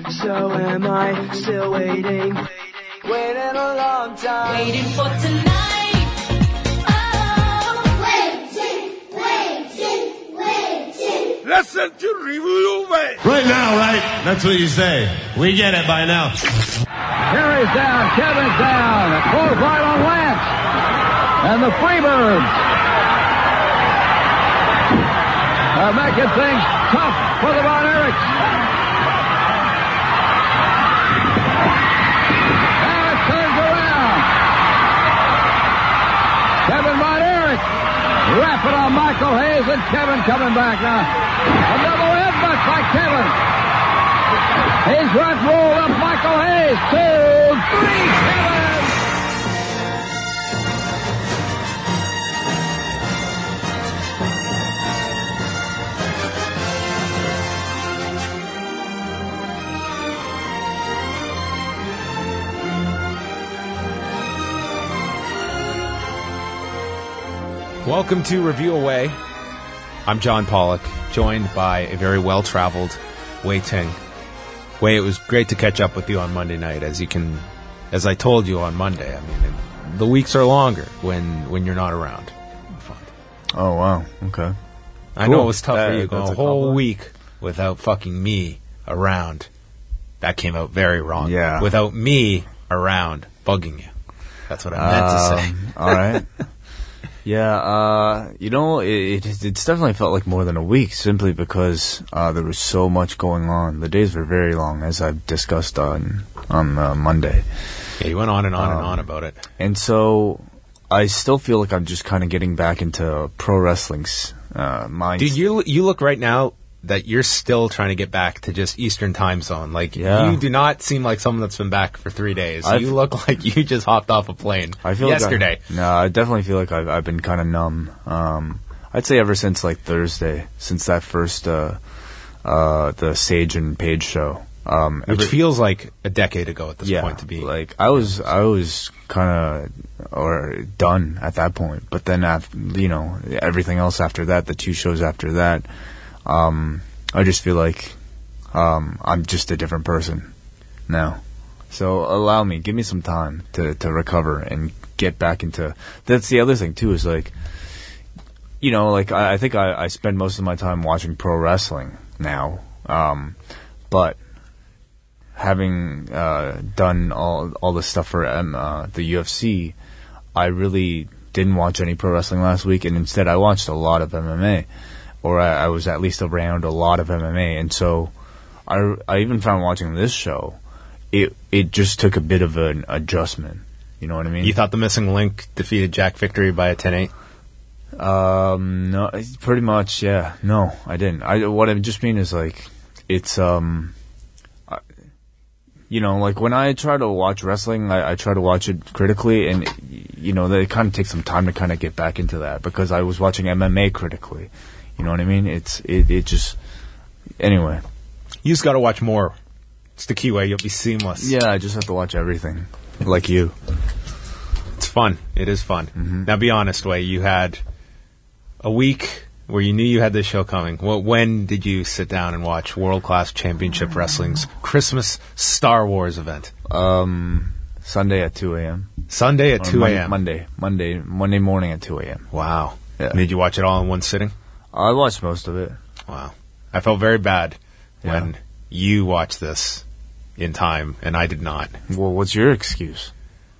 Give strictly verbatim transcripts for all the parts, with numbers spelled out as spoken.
So am I still waiting, waiting a long time, waiting for tonight. Oh, waiting, waiting, waiting. Listen to Review Way. Right now, right? That's what you say. We get it by now. Harry's down, Kevin's down. A close line on Lance. And the Freebirds are making things tough for the Von Erichs. And it turns around. Kevin Von Erich rapping on Michael Hayes, and Kevin coming back now. Another headbutt by Kevin. He's right rolled up Michael Hayes. Two, three, Kevin! Welcome to Review Away. I'm John Pollock, joined by a very well-traveled Wei Ting. Wei, it was great to catch up with you on Monday night. As you can, as I told you on Monday, I mean, it, the weeks are longer when, when you're not around. Oh, wow. Okay. I Cool. know it was tough That- for you going that's a a whole compliment. week without fucking me around. That came out very wrong. Yeah. Without me around bugging you. That's what I meant to say. Um, all right. Yeah, uh, you know, it, it it's definitely felt like more than a week, simply because uh, there was so much going on. The days were very long, as I've discussed on on uh, Monday. Yeah, you went on and on Um, and on about it. And so I still feel like I'm just kind of getting back into pro wrestling's uh, mind. Dude, you you look right now that you're still trying to get back to just Eastern time zone. Like, Yeah. you do not seem like someone that's been back for three days. I've- you look like you just hopped off a plane I feel yesterday. Like I, no, I definitely feel like I've, I've been kind of numb. Um, I'd say ever since like Thursday, since that first uh, uh, the Sage and Page show. Um, Which every- feels like a decade ago at this yeah, point to be. like I was, I was kind of or done at that point. But then, after, you know, everything else after that, the two shows after that, um, I just feel like um, I'm just a different person now. So allow me, give me some time to to recover and get back into. That's the other thing too. Is like, you know, like I, I think I, I spend most of my time watching pro wrestling now, um, but having uh, done all all the stuff for um, uh, the U F C, I really didn't watch any pro wrestling last week, and instead I watched a lot of M M A, or I, I was at least around a lot of M M A, and so I, I even found watching this show, it it just took a bit of an adjustment. You know what I mean? You thought the missing link defeated Jack Victory by a ten eight? Um, no, pretty much, yeah. No, I didn't. I what I just mean is like it's um, I, you know, like when I try to watch wrestling, I, I try to watch it critically, and you know, it kind of takes some time to kind of get back into that because I was watching M M A critically. You know what I mean? It's it it just anyway. You just got to watch more. It's the key way. You'll be seamless. Yeah, I just have to watch everything, like you. It's fun. It is fun. Mm-hmm. Now, be honest, Way. You had a week where you knew you had this show coming. Well, when did you sit down and watch World Class Championship Wrestling's Christmas Star Wars event? Um, Sunday at two a.m. Sunday at Or two Mon- a.m. Monday, Monday, Monday morning at two a.m. Wow. Yeah. Did you watch it all in one sitting? I watched most of it. Wow. I felt very bad Yeah. when you watched this in time and I did not. Well, what's your excuse?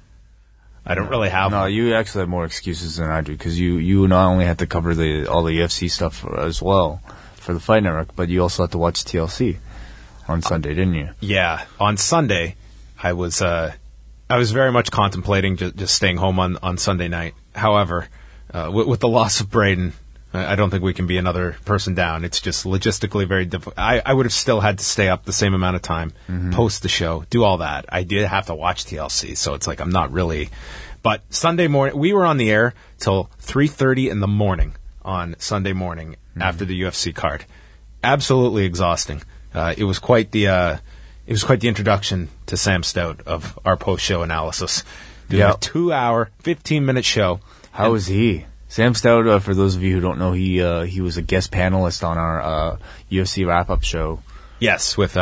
I don't really have No, one. you actually have more excuses than I do because you, you not only had to cover the all the U F C stuff as well for the Fight Network, but you also had to watch T L C on Sunday, didn't you? Yeah, on Sunday, I was uh, I was very much contemplating just, just staying home on, on Sunday night. However, uh, with, with the loss of Braden, I I don't think we can be another person down. It's just logistically very difficult. I, I would have still had to stay up the same amount of time, post the show, do all that. I did have to watch T L C, so it's like I'm not really. But Sunday morning, we were on the air till three thirty in the morning on Sunday morning mm-hmm. after the U F C card. Absolutely exhausting. Uh, it was quite the uh, it was quite the introduction to Sam Stout of our post show analysis. Doing Yeah. a two hour, fifteen minute show. How And- was he? Sam Stout, uh, for those of you who don't know, he uh, he was a guest panelist on our uh, U F C wrap-up show. Yes, with uh,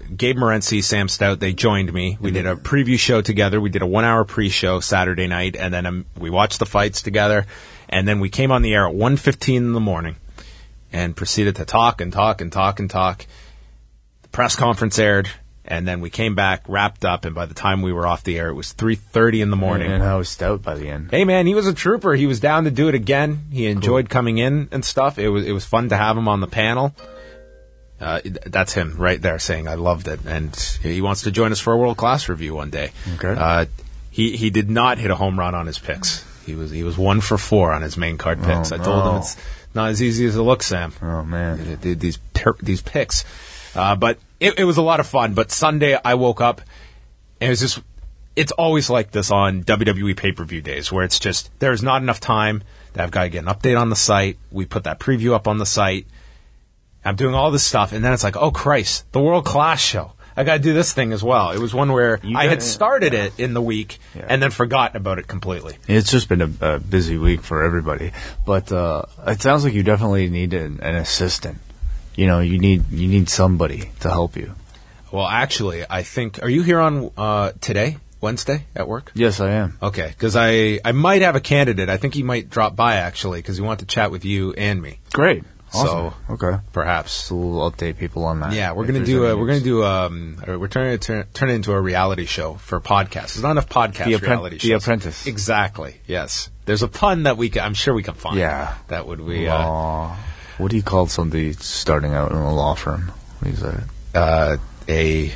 Gabe Morency, Sam Stout, they joined me. We did a preview show together. We did a one-hour pre-show Saturday night, and then um, we watched the fights together. And then we came on the air at one fifteen in the morning and proceeded to talk and talk and talk and talk. The press conference aired, and then we came back, wrapped up, and by the time we were off the air, it was three thirty in the morning. And I was Stout by the end. Hey, man, he was a trooper. He was down to do it again. He enjoyed cool. coming in and stuff. It was it was fun to have him on the panel. Uh, that's him right there saying, I loved it. And he wants to join us for a world-class review one day. Okay. Uh, he, he did not hit a home run on his picks. He was he was one for four on his main card picks. Oh, I told no. him it's not as easy as it looks, Sam. Oh, man. These these picks. Uh, but it, it was a lot of fun. But Sunday, I woke up, and it was just, it's always like this on W W E pay-per-view days, where it's just, there's not enough time to have guy get an update on the site. We put that preview up on the site. I'm doing all this stuff, and then it's like, oh, Christ, the World Class show. I got to do this thing as well. It was one where You I got- had started yeah. it in the week Yeah. and then forgotten about it completely. It's just been a, a busy week for everybody. But uh, it sounds like you definitely need an, an assistant. You know, you need you need somebody to help you. Well, actually, I think, are you here on uh, today, Wednesday, at work? Yes, I am. Okay, because I, I might have a candidate. I think he might drop by, actually, because he wanted to chat with you and me, Great. Awesome. So- okay. perhaps. So we'll update people on that. Yeah, we're if gonna there's do any a we're gonna news. do um or we're turning it turn, turn it into a reality show for podcasts. There's not enough podcast The Appren- reality The shows. Apprentice. Exactly. Yes. There's a pun that we can, I'm sure we can find. Yeah. That would we uh, Law. What do you call somebody starting out in a law firm? What is that? uh a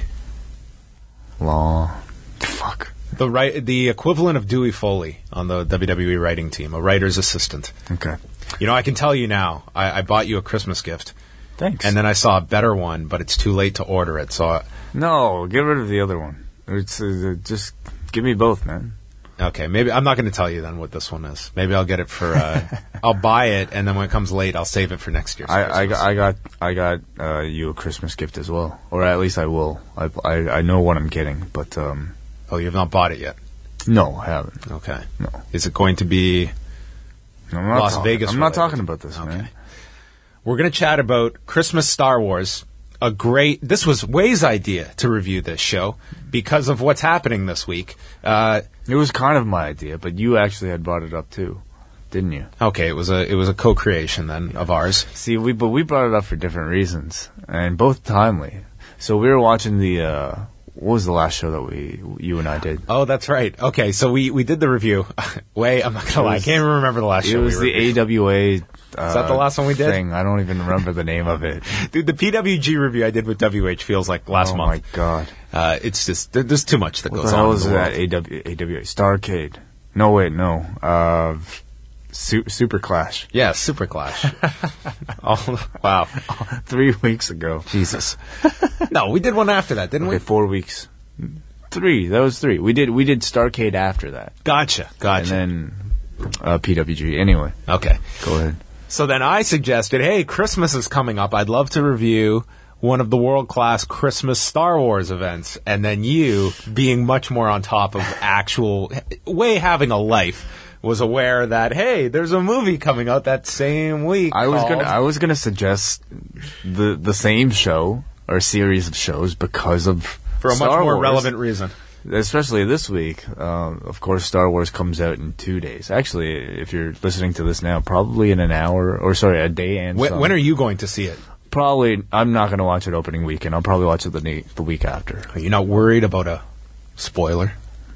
Law. Fuck. the right the equivalent of Dewey Foley on the W W E writing team, a writer's assistant. Okay. You know, I can tell you now. I, I bought you a Christmas gift, Thanks. and then I saw a better one, but it's too late to order it. So, I, No, get rid of the other one. It's uh, just give me both, man. okay, maybe I'm not going to tell you then what this one is. Maybe I'll get it for. Uh, I'll buy it, and then when it comes late, I'll save it for next year's I, I, Christmas. got- I got I got uh, you a Christmas gift as well, or at least I will. I, I, I know what I'm getting, but um, Oh, you have not bought it yet. no, I haven't. Okay. No, Is it going to be? I'm not Las talking, Vegas I'm not related. talking about this, Okay. man. We're going to chat about Christmas Star Wars. A great. This was Way's idea to review this show because of what's happening this week. Uh, It was kind of my idea, but you actually had brought it up too, didn't you? okay, it was a it was a co-creation then of ours. See, we but we brought it up for different reasons, and both timely. So we were watching the. Uh, what was the last show that we you and I did? Oh, that's right. Okay, so we, we did the review. Way, I'm not gonna lie, I was- can't even remember the last It show. was we the reviewed. A W A. Uh, Is that the last one we did? Thing. I don't even remember the name of it. Dude, the P W G review I did with W H feels like last oh month. my god! Uh, it's just there, there's too much that What goes the on. hell in is the that? world. A W A W A Starcade. No, wait, no. Uh, Su- Super Clash. Yeah, Super Clash. oh, wow, Three weeks ago. Jesus. No, we did one after that, didn't Okay, we? four weeks. Three. That was three. We did we did Starcade after that, Gotcha, gotcha. and then uh, P W G. Anyway, Okay. go ahead. So then I suggested, hey, Christmas is coming up. I'd love to review one of the world-class Christmas Star Wars events. And then you, being much more on top of actual, way having a life, was aware that, hey, there's a movie coming out that same week. I was called- gonna I was gonna suggest the the same show or series of shows because of for a much Star more Wars. relevant reason. Especially this week. Um, of course, Star Wars comes out in two days. Actually, if you're listening to this now, probably in an hour, or sorry, a day and When, some. when are you going to see it? Probably, I'm not going to watch it opening weekend. I'll probably watch it the, ne- the week after. Are you not worried about a spoiler?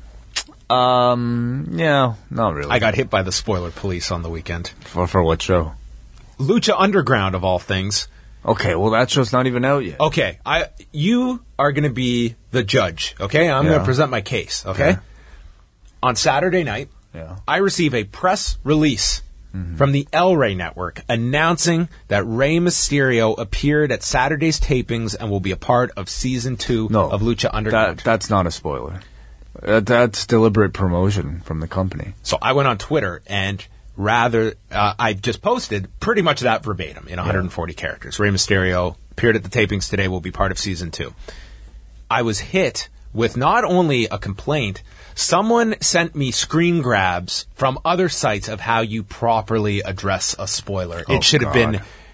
Um, yeah, not really. I got hit by the spoiler police on the weekend. For, for what show? Lucha Underground, of all things. Okay, well, that show's not even out yet. Okay, I you are going to be the judge, okay? I'm going Yeah. to present my case, okay? Okay. On Saturday night, Yeah. I receive a press release from the El Rey Network announcing that Rey Mysterio appeared at Saturday's tapings and will be a part of season two No. of Lucha Underground. That, that's not a spoiler. Uh, that's deliberate promotion from the company. So I went on Twitter and rather, uh, I just posted pretty much that verbatim in one hundred forty characters. Rey Mysterio appeared at the tapings today, will be part of season two. I was hit with not only a complaint, someone sent me screen grabs from other sites of how you properly address a spoiler. Oh, it should have God. been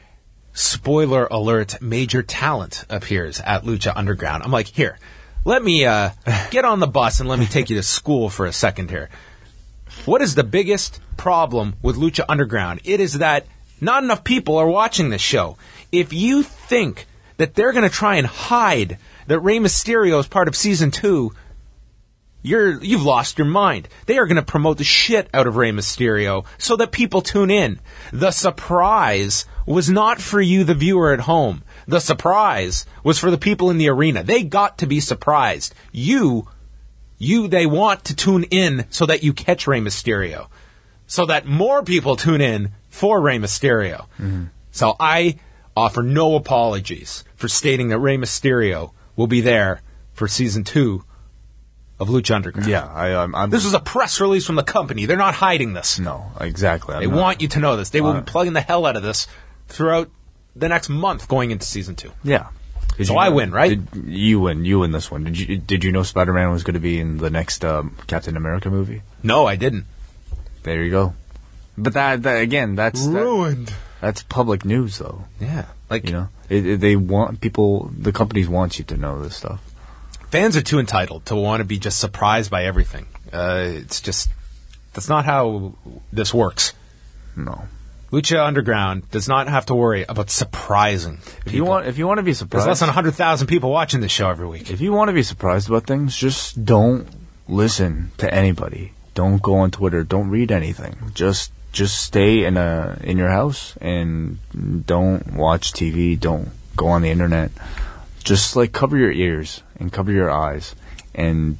spoiler alert, major talent appears at Lucha Underground. I'm like, here, let me uh, get on the bus and let me take you to school for a second here. What is the biggest problem with Lucha Underground? It is that not enough people are watching this show. If you think that they're going to try and hide that Rey Mysterio is part of season two, you're, you've lost your mind. They are going to promote the shit out of Rey Mysterio so that people tune in. The surprise was not for you, the viewer at home. The surprise was for the people in the arena. They got to be surprised. You, you, they want to tune in so that you catch Rey Mysterio. So that more people tune in for Rey Mysterio. Mm-hmm. So I offer no apologies for stating that Rey Mysterio will be there for season two of Lucha Underground. Yeah, I, I'm, I'm... This was a press release from the company. They're not hiding this. No, exactly. I'm they not, want you to know this. They will uh, be plugging the hell out of this throughout the next month going into season two. Yeah. Did so you I know, win, right? Did, you win. You win this one. Did you Did you know Spider-Man was going to be in the next um, Captain America movie? No, I didn't. There you go. But that, that again, that's ruined. That, that's public news, though. Yeah, like you know, it, it, they want people. The companies want you to know this stuff. Fans are too entitled to want to be just surprised by everything. Uh, it's just that's not how this works. No. Lucha Underground does not have to worry about surprising people. If you want, if you want to be surprised, there's less than one hundred thousand people watching this show every week. If you want to be surprised about things, just don't listen to anybody. Don't go on Twitter. Don't read anything. Just just stay in a in your house and don't watch T V. Don't go on the internet. Just like cover your ears and cover your eyes and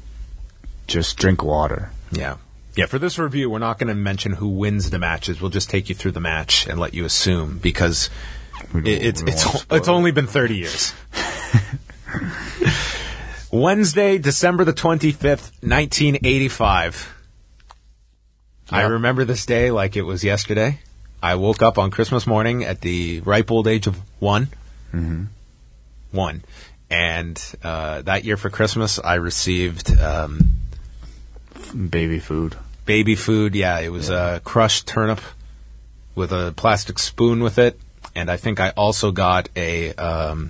just drink water. Yeah. Yeah, for this review, we're not going to mention who wins the matches. We'll just take you through the match and let you assume because it, it's it's it's only been thirty years. Wednesday, December the twenty-fifth, nineteen eighty-five. Yep. I remember this day like it was yesterday. I woke up on Christmas morning at the ripe old age of one. Mm-hmm. One. And uh, that year for Christmas, I received... Um, baby food. Baby food, yeah. It was yeah. a crushed turnip with a plastic spoon with it. And I think I also got a... Um,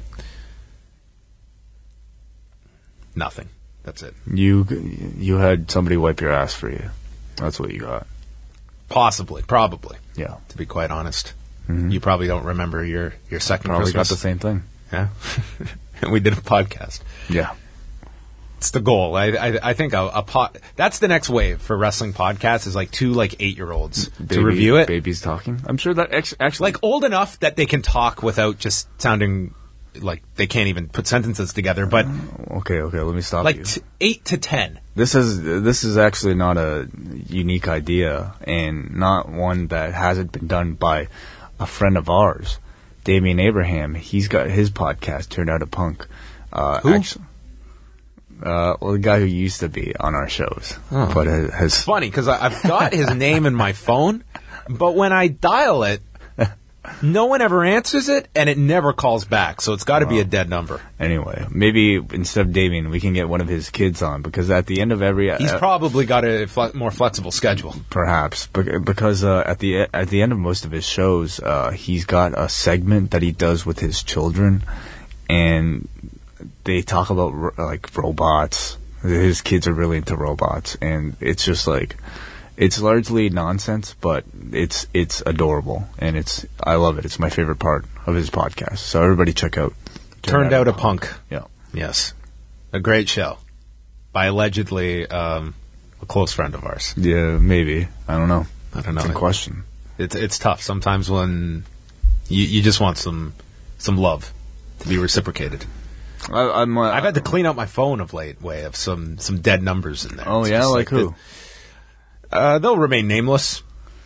nothing. That's it. You you had somebody wipe your ass for you. That's what you got. Possibly. Probably. Yeah. To be quite honest. Mm-hmm. You probably don't remember your, your second probably Christmas. Got the same thing. Yeah. And we did a podcast. Yeah. It's the goal. I I, I think a, a pot. That's the next wave for wrestling podcasts is like two like eight year olds to review it. Babies talking. I'm sure that ex- actually like old enough that they can talk without just sounding like they can't even put sentences together. But okay, okay, let me stop like you. Like t- eight to ten. This is this is actually not a unique idea and not one that hasn't been done by a friend of ours, Damian Abraham. He's got his podcast, Turned Out a Punk. Uh, Who? Actually, uh, well, the guy who used to be on our shows, oh. but has, has it's funny because I've got his name in my phone, but when I dial it, no one ever answers it, and it never calls back. So it's got to well, be a dead number. Anyway, maybe instead of Damien, we can get one of his kids on because at the end of every, he's uh, probably got a fle- more flexible schedule. Perhaps because uh, at the at the end of most of his shows, uh, he's got a segment that he does with his children, and they talk about ro- like robots. His kids are really into robots, and it's just like. It's largely nonsense, but it's it's adorable, and it's I love it. It's my favorite part of his podcast. So everybody check out Turned Out a Punk. Yeah. Yes. A great show by allegedly um, a close friend of ours. Yeah, maybe. I don't know. I don't know. It's a question. It's it's tough sometimes when you you just want some some love to be reciprocated. I, I'm, uh, I've had to clean out my phone of late, way of some some dead numbers in there. Oh it's yeah, like, like who? The, Uh, they'll remain nameless.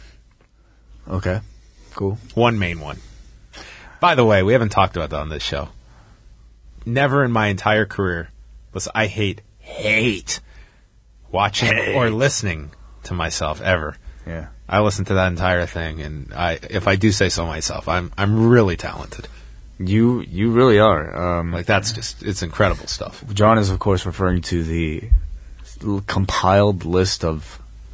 Okay, cool. One main one. By the way, we haven't talked about that on this show. Never in my entire career was I hate, hate watching hate. or listening to myself ever. Yeah. I listened to that entire thing, and I, if I do say so myself, I'm I'm really talented. You you really are. Um, like that's just it's incredible stuff. John is of course referring to the compiled list of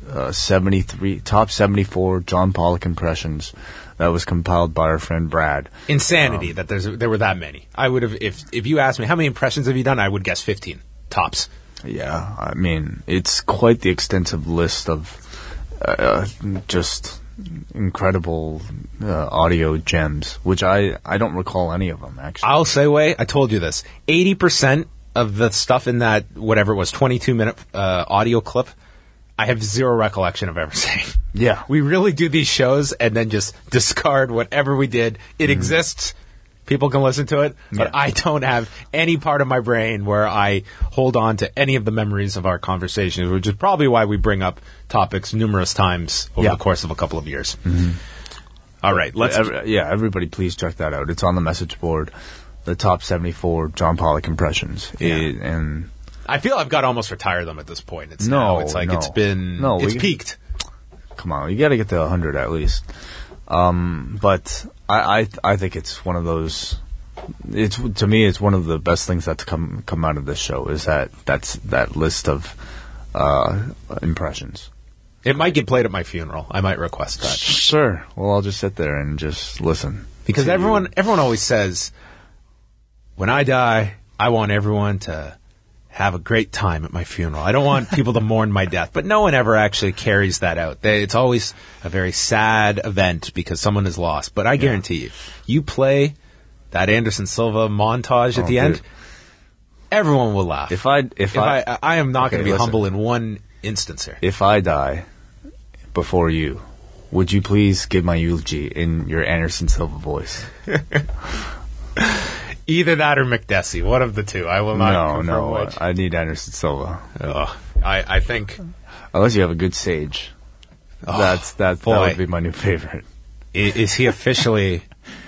uh, seventy-three top seventy-four John Pollock impressions that was compiled by our friend Brad. Insanity that there's there were that many. I would have if if you asked me how many impressions have you done, I would guess fifteen tops. Yeah, I mean, it's quite the extensive list of uh, just incredible uh, audio gems, which I, I don't recall any of them, actually. I'll say, Way, I told you this. eighty percent of the stuff in that, whatever it was, twenty-two minute uh, audio clip, I have zero recollection of ever saying. Yeah. We really do these shows and then just discard whatever we did. It mm. exists. People can listen to it, but yeah. I don't have any part of my brain where I hold on to any of the memories of our conversations, which is probably why we bring up topics numerous times over yeah. the course of a couple of years. Mm-hmm. All right, let's. Every, yeah, everybody, please check that out. It's on the message board. The top seventy-four John Pollock impressions, yeah. it, and I feel I've got to almost retire them at this point. It's no, now, it's like no. it's been no, it's we, peaked. Come on, you got to get to one hundred at least. Um, but I, I, I think it's one of those. It's to me, it's one of the best things that's come come out of this show is that that's that list of uh, impressions. It might get played at my funeral. I might request that. Sure. Well, I'll just sit there and just listen. Because everyone, everyone always says, when I die, I want everyone to have a great time at my funeral. I don't want people to mourn my death. But no one ever actually carries that out. They, it's always a very sad event because someone is lost. But I guarantee you, you play that Anderson Silva montage at oh, the dude. end, everyone will laugh. If I, if, if I, I, I am not okay, going to be listen. humble in one instance here. If I die before you, would you please give my eulogy in your Anderson Silva voice? Either that or McDessie. One of the two. I will not. No, no. Which. I need Anderson Silva. Oh, I, I think. Unless you have a good sage. Oh, that's that. Boy. That would be my new favorite. Is, is he officially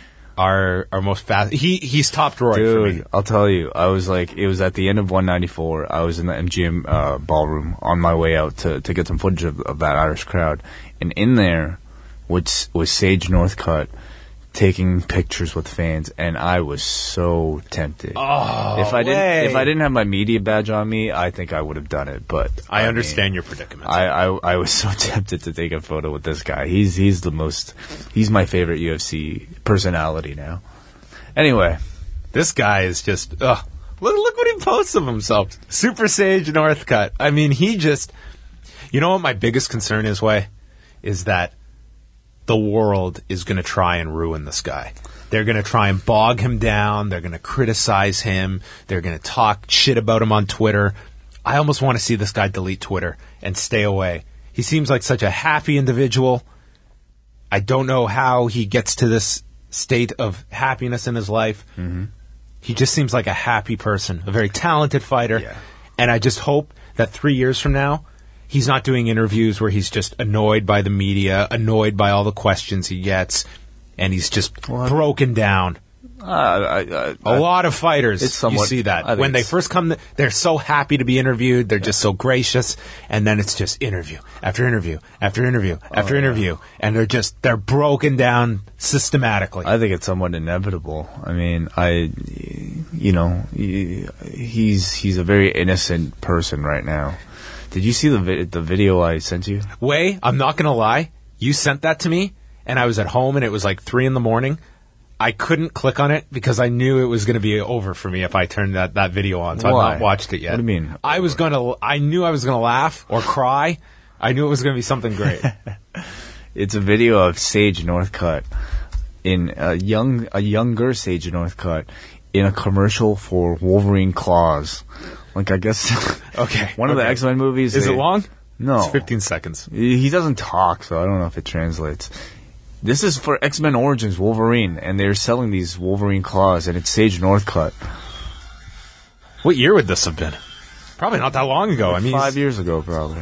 our our most fast? He he's topped Roy Dude, for me. I'll tell you. I was like, it was at the end of one ninety-four. I was in the M G M uh, ballroom on my way out to to get some footage of, of that Irish crowd, and in there was was Sage Northcutt taking pictures with fans, and I was so tempted. Oh, if I didn't, way. if I didn't have my media badge on me, I think I would have done it. But I, I understand mean, your predicament. I, I I was so tempted to take a photo with this guy. He's he's the most. He's my favorite U F C personality now. Anyway, this guy is just. Ugh, look look what he posts of himself. Super Sage Northcutt. I mean, he just. You know what my biggest concern is, Way, is that the world is going to try and ruin this guy. They're going to try and bog him down. They're going to criticize him. They're going to talk shit about him on Twitter. I almost want to see this guy delete Twitter and stay away. He seems like such a happy individual. I don't know how he gets to this state of happiness in his life. Mm-hmm. He just seems like a happy person, a very talented fighter. Yeah. And I just hope that three years from now, he's not doing interviews where he's just annoyed by the media, annoyed by all the questions he gets, and he's just well, broken down. Uh, I, I, A I, lot of fighters, it's somewhat, you see that. I think When they it's- first come, they're so happy to be interviewed. They're just so gracious. And then it's just interview after interview after interview after Oh, interview. yeah. And they're just, they're broken down systematically. I think it's somewhat inevitable. I mean, I, you know, he- he's he's a very innocent person right now. Did you see the vi- the video I sent you? Way, I'm not going to lie. You sent that to me, and I was at home, and it was like three in the morning. I couldn't click on it because I knew it was going to be over for me if I turned that, that video on. So Why? I've not watched it yet. What do you mean? I was going to. I knew I was going to laugh or cry. I knew it was going to be something great. It's a video of Sage Northcutt in a young a younger Sage Northcutt in a commercial for Wolverine Claws. Like I guess Okay. one of the okay. X-Men movies. Is they- it long? No. It's fifteen seconds. He doesn't talk, so I don't know if it translates. This is for X-Men Origins Wolverine, and they're selling these Wolverine Claws, and it's Sage Northcutt. What year would this have been? Probably not that long ago. I mean, Five he's- years ago, probably.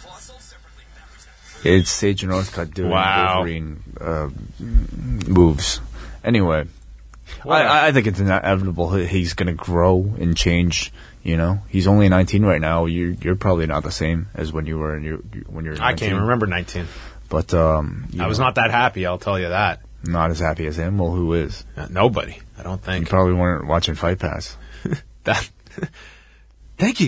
It's Sage Northcutt doing Wow. Wolverine uh, moves. Anyway, What a- I, I think it's inevitable he- he's going to grow and change. You know, he's only nineteen right now. You're you're probably not the same as when you were in your when you're. I nineteen. can't remember nineteen. But um, you I was know, not that happy. I'll tell you that. not as happy as him. Well, who is? Uh, nobody. I don't You think. probably weren't watching Fight Pass. That. Thank you.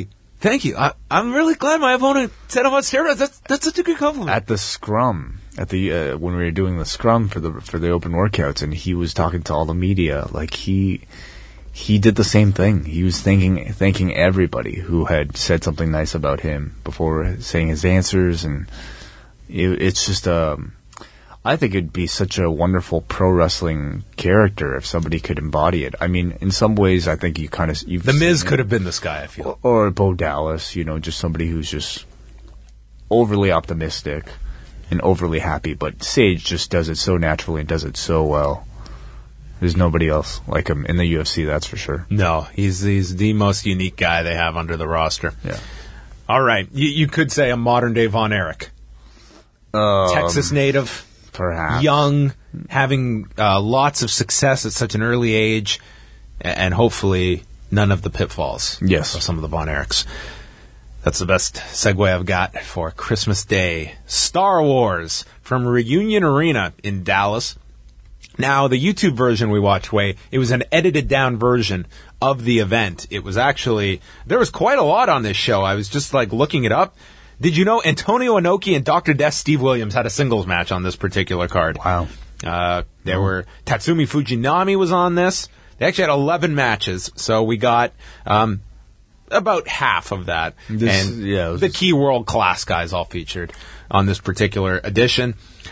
Thank you. I, I'm really glad my opponent said I'm on steroids. That's that's such a good compliment. At the scrum, at the uh, when we were doing the scrum for the for the open workouts, and he was talking to all the media, like he he did the same thing. He was thanking thanking everybody who had said something nice about him before saying his answers, and it, it's just um. I think it'd be such a wonderful pro wrestling character if somebody could embody it. I mean, in some ways, I think you kind of you've The Miz seen could it. have been this guy, I feel. Or, or Bo Dallas, you know, just somebody who's just overly optimistic and overly happy. But Sage just does it so naturally and does it so well. There's nobody else like him in the U F C, that's for sure. No, he's he's the most unique guy they have under the roster. Yeah. All right, you, you could say a modern day Von Erich, Um, Texas native. Perhaps. Young, having uh, lots of success at such an early age, a- and hopefully none of the pitfalls Yes. of some of the Von Erichs. That's the best segue I've got for Christmas Day. Star Wars from Reunion Arena in Dallas. Now, the YouTube version we watched, Way, it was an edited down version of the event. It was actually, there was quite a lot on this show. I was just like looking it up. Did you know Antonio Inoki and Doctor Death Steve Williams had a singles match on this particular card? Wow. Uh, there were Tatsumi Fujinami was on this. They actually had eleven matches, so we got um, about half of that. This- and yeah, it was the just- key world class guys all featured on this particular edition.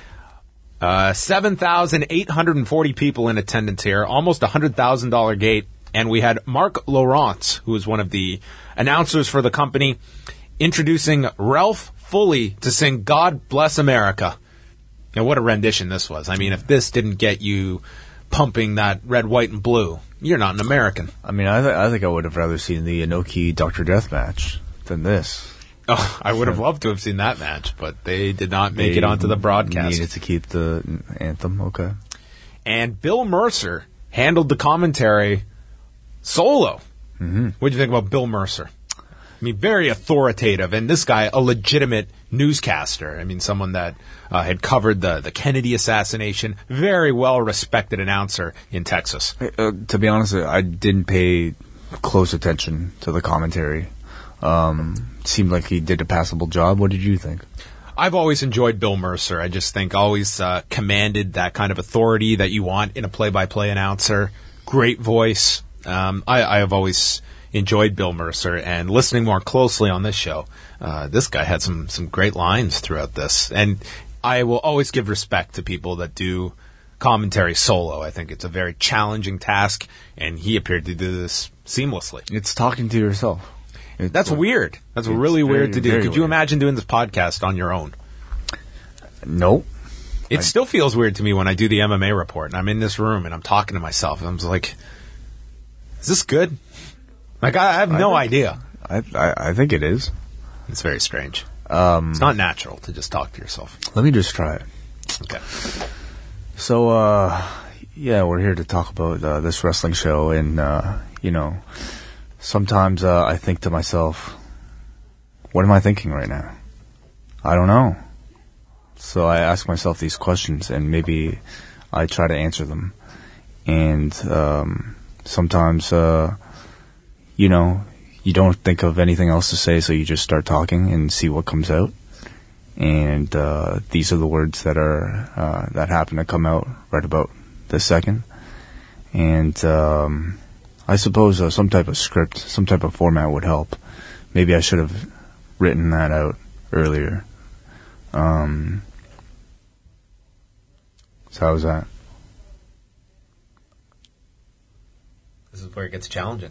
Uh, seven thousand eight hundred forty people in attendance here, almost a one hundred thousand dollars gate. And we had Mark Lawrence, who is one of the announcers for the company, introducing Ralph Foley to sing God Bless America. Now, what a rendition this was. I mean, if this didn't get you pumping that red, white, and blue, you're not an American. I mean, I, th- I think I would have rather seen the Inoki Doctor Death match than this. Oh, I would have loved to have seen that match, but they did not make They it onto the broadcast. Needed to keep the anthem, okay. And Bill Mercer handled the commentary solo. Mm-hmm. What do you think about Bill Mercer? I mean, very authoritative, and this guy, a legitimate newscaster. I mean, someone that uh, had covered the, the Kennedy assassination. Very well-respected announcer in Texas. Uh, to be honest, I didn't pay close attention to the commentary. Um, seemed like he did a passable job. What did you think? I've always enjoyed Bill Mercer. I just think always uh, commanded that kind of authority that you want in a play-by-play announcer. Great voice. Um, I, I have always enjoyed Bill Mercer, and listening more closely on this show, uh, this guy had some, some great lines throughout this. And I will always give respect to people that do commentary solo. I think it's a very challenging task, and he appeared to do this seamlessly. It's talking to yourself. It's That's like- weird. That's It's really very, weird to do. very Could you weird. imagine doing this podcast on your own? Nope. It still feels weird to me when I do the M M A report and I'm in this room and I'm talking to myself and I'm just like, is this good? Like, I, I have no think- idea. I, I I think it is. It's very strange. Um, It's not natural to just talk to yourself. let me just try it. Okay. So, uh, yeah, we're here to talk about uh, this wrestling show, and, uh, you know, sometimes uh, I think to myself, what am I thinking right now? I don't know. So I ask myself these questions, and maybe I try to answer them. And um, sometimes, uh, you know, you don't think of anything else to say, so you just start talking and see what comes out. And uh, these are the words that are uh, that happen to come out right about this second. And um, I suppose uh, some type of script, some type of format would help. Maybe I should have written that out earlier. Um, so how was that? This is where it gets challenging.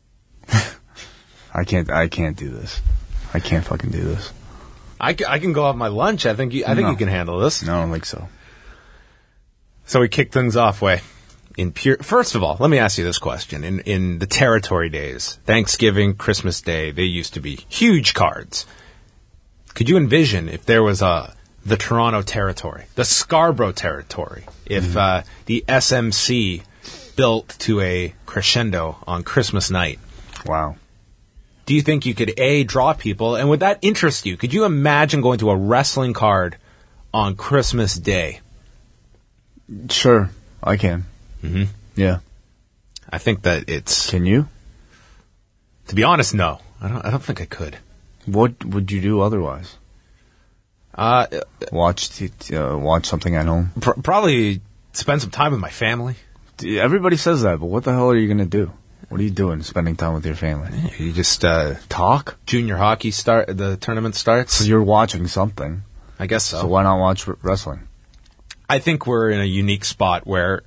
I can't. I can't do this. I can't fucking do this. I, ca- I can go have my lunch. I think you, I think No. you can handle this. No, I don't think so. So we kick things off, Way. In pure, first of all, let me ask you this question. In in the territory days, Thanksgiving, Christmas Day, they used to be huge cards. Could you envision if there was a the Toronto territory, the Scarborough territory, if Mm-hmm. uh, the S M C built to a crescendo on Christmas night? Wow. Do you think you could A, draw people, and would that interest you? Could you imagine going to a wrestling card on Christmas Day? Sure, I can. Mhm. Yeah. I think that it's, Can you? to be honest, no. I don't. I don't think I could. What would you do otherwise? Uh, Watch t- uh, watch something at home. pr- probably spend some time with my family. Everybody says that, but what the hell are you going to do? What are you doing spending time with your family? You just uh, Talk? junior hockey start. The tournament starts. So you're watching something. I guess so. So why not watch r- wrestling? I think we're in a unique spot where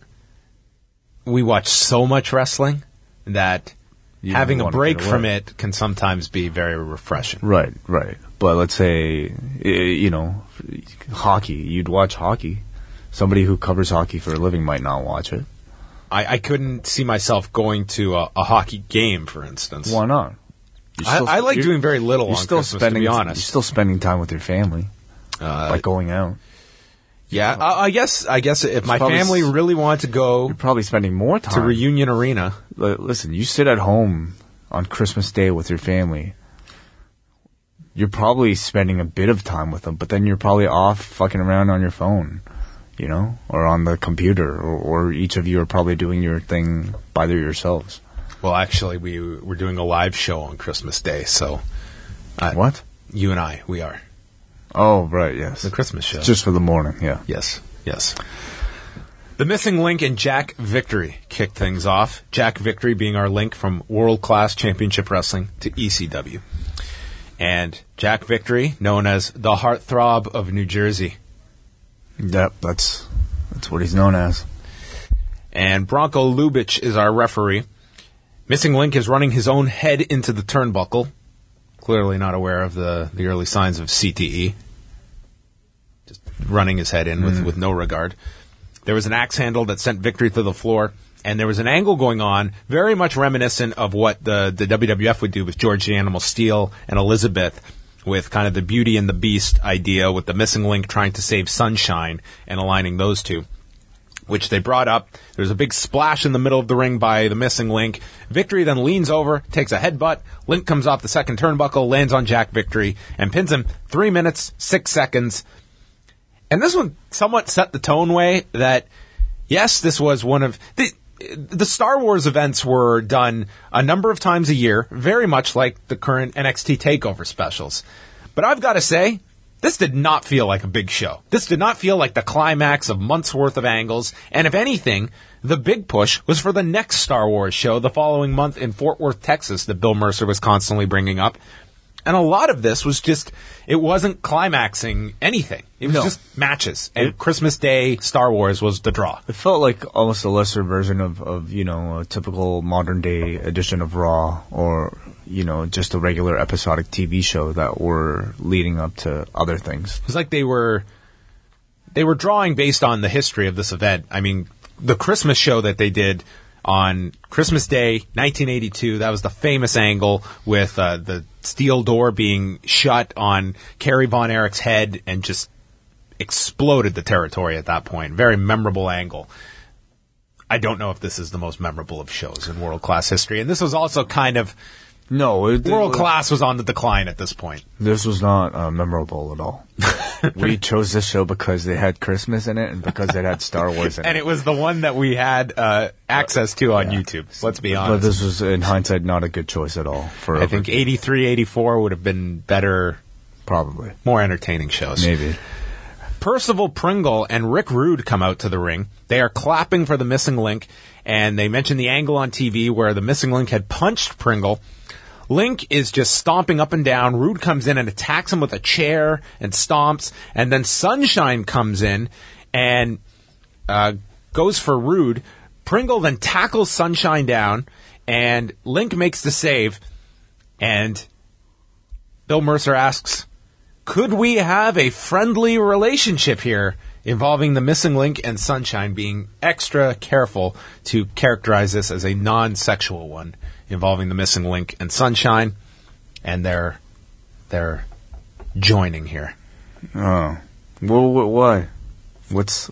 we watch so much wrestling that You having don't a wanna break get from away. it can sometimes be very refreshing. Right, right. But let's say, y- you know, hockey. You'd watch hockey. Somebody who covers hockey for a living might not watch it. I, I couldn't see myself going to a, a hockey game, for instance. Why not? You're I, still- I like you're- doing very little You're on still Christmas, spending. to be You're honest. still spending time with your family, Uh, like going out. yeah, I, I guess. I guess if my probably family s- really wanted to go You're probably spending more time. to Reunion Arena, Li- Listen, you sit at home on Christmas Day with your family. You're probably spending a bit of time with them, but then you're probably off fucking around on your phone, you know, or on the computer, or, or each of you are probably doing your thing by yourselves. well, actually, we we're doing a live show on Christmas Day, so uh, What? you and I, we are Oh, right, yes. the Christmas show. Just for the morning, yeah. Yes, yes. The Missing Link and Jack Victory kicked things off. Jack Victory being our link from World Class Championship Wrestling to E C W. And Jack Victory, known as the Heartthrob of New Jersey. Yep, that's that's what he's known as. And Bronco Lubitsch is our referee. Missing Link is running his own head into the turnbuckle. Clearly not aware of the, the early signs of C T E. Just running his head in with, with no regard. There was an axe handle that sent Victory to the floor, and there was an angle going on very much reminiscent of what the, the W W F would do with George the Animal Steel and Elizabeth, with kind of the Beauty and the Beast idea, with the Missing Link trying to save Sunshine and aligning those two, which they brought up. There's a big splash in the middle of the ring by the Missing Link. Victory then leans over, takes a headbutt. Link comes off the second turnbuckle, lands on Jack Victory, and pins him three minutes, six seconds. And this one somewhat set the tone way that, yes, this was one of... The, the Star Wars events were done a number of times a year, very much like the current N X T TakeOver specials. But I've got to say, this did not feel like a big show. This did not feel like the climax of months' worth of angles. And if anything, the big push was for the next Star Wars show the following month in Fort Worth, Texas, that Bill Mercer was constantly bringing up. And a lot of this was just, it wasn't climaxing anything. It was No. just matches. And Christmas Day Star Wars was the draw. It felt like almost a lesser version of, of, you know, a typical modern day edition of Raw, or, you know, just a regular episodic T V show that were leading up to other things. It was like they were they were drawing based on the history of this event. I mean, the Christmas show that they did on Christmas Day, nineteen eighty-two, that was the famous angle with uh, the steel door being shut on Kerry Von Erich's head and just exploded the territory at that point. Very memorable angle. I don't know if this is the most memorable of shows in world class history. And this was also kind of No, it, world class was on the decline at this point. This was not uh, memorable at all. We chose this show because they had Christmas in it and because it had Star Wars in it. And it was the one that we had uh, access to on Yeah. YouTube. Let's be But honest. this was, in hindsight, not a good choice at all. For I think eighty-three, eighty-four would have been better, probably, more entertaining shows. maybe. Percival Pringle and Rick Rude come out to the ring. They are clapping for the Missing Link, and they mention the angle on T V where the Missing Link had punched Pringle. Link is just stomping up and down. Rude comes in and attacks him with a chair and stomps, and then Sunshine comes in and uh, goes for Rude. Pringle then tackles Sunshine down, and Link makes the save, and Bill Mercer asks, could we have a friendly relationship here involving the Missing Link and Sunshine, being extra careful to characterize this as a non-sexual one involving the Missing Link and Sunshine, and they're they're joining here. Oh, well, wh- why? What's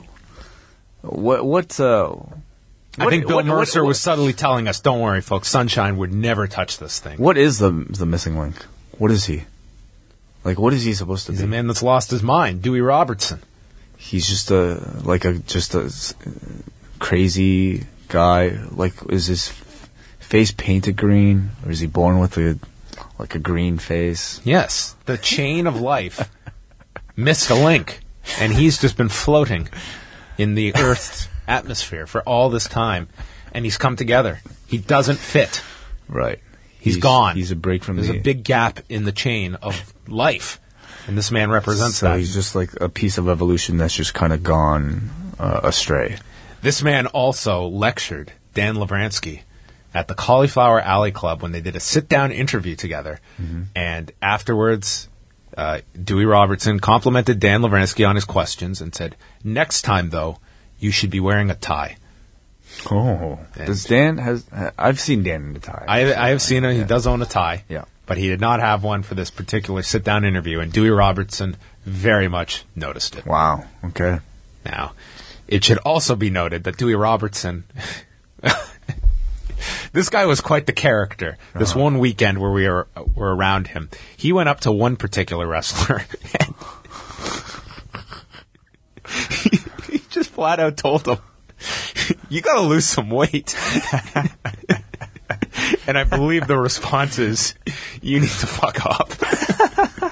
what? What's uh? I what- think Bill what- what- Mercer what- was subtly telling us, don't worry, folks, Sunshine would never touch this thing. What is the the Missing Link? What is he? Like, what is he supposed to He's be? a man that's lost his mind, Dewey Robertson. He's just a like a just a s- crazy guy. Like, is his f- face painted green, or is he born with a like a green face. Yes, the chain of life missed a link, and he's just been floating in the Earth's atmosphere for all this time, and he's come together. He doesn't fit. Right. He's, he's gone. He's a break from There's the... a big gap in the chain of life, and this man represents so that. He's just like a piece of evolution that's just kind of gone uh, astray. This man also lectured Dan Lavransky at the Cauliflower Alley Club when they did a sit-down interview together. Mm-hmm. And afterwards, uh, Dewey Robertson complimented Dan Lavransky on his questions and said, next time, though, you should be wearing a tie. Oh. And Does Dan has... I've seen Dan in a tie. I, I have seen him. He yeah. does own a tie. Yeah. But he did not have one for this particular sit-down interview, and Dewey Robertson very much noticed it. Wow. Okay. Now, it should also be noted that Dewey Robertson... This guy was quite the character. This uh-huh. one weekend where we were, were around him, he went up to one particular wrestler and he, he just flat out told him, you got to lose some weight. And I believe the response is, you need to fuck off.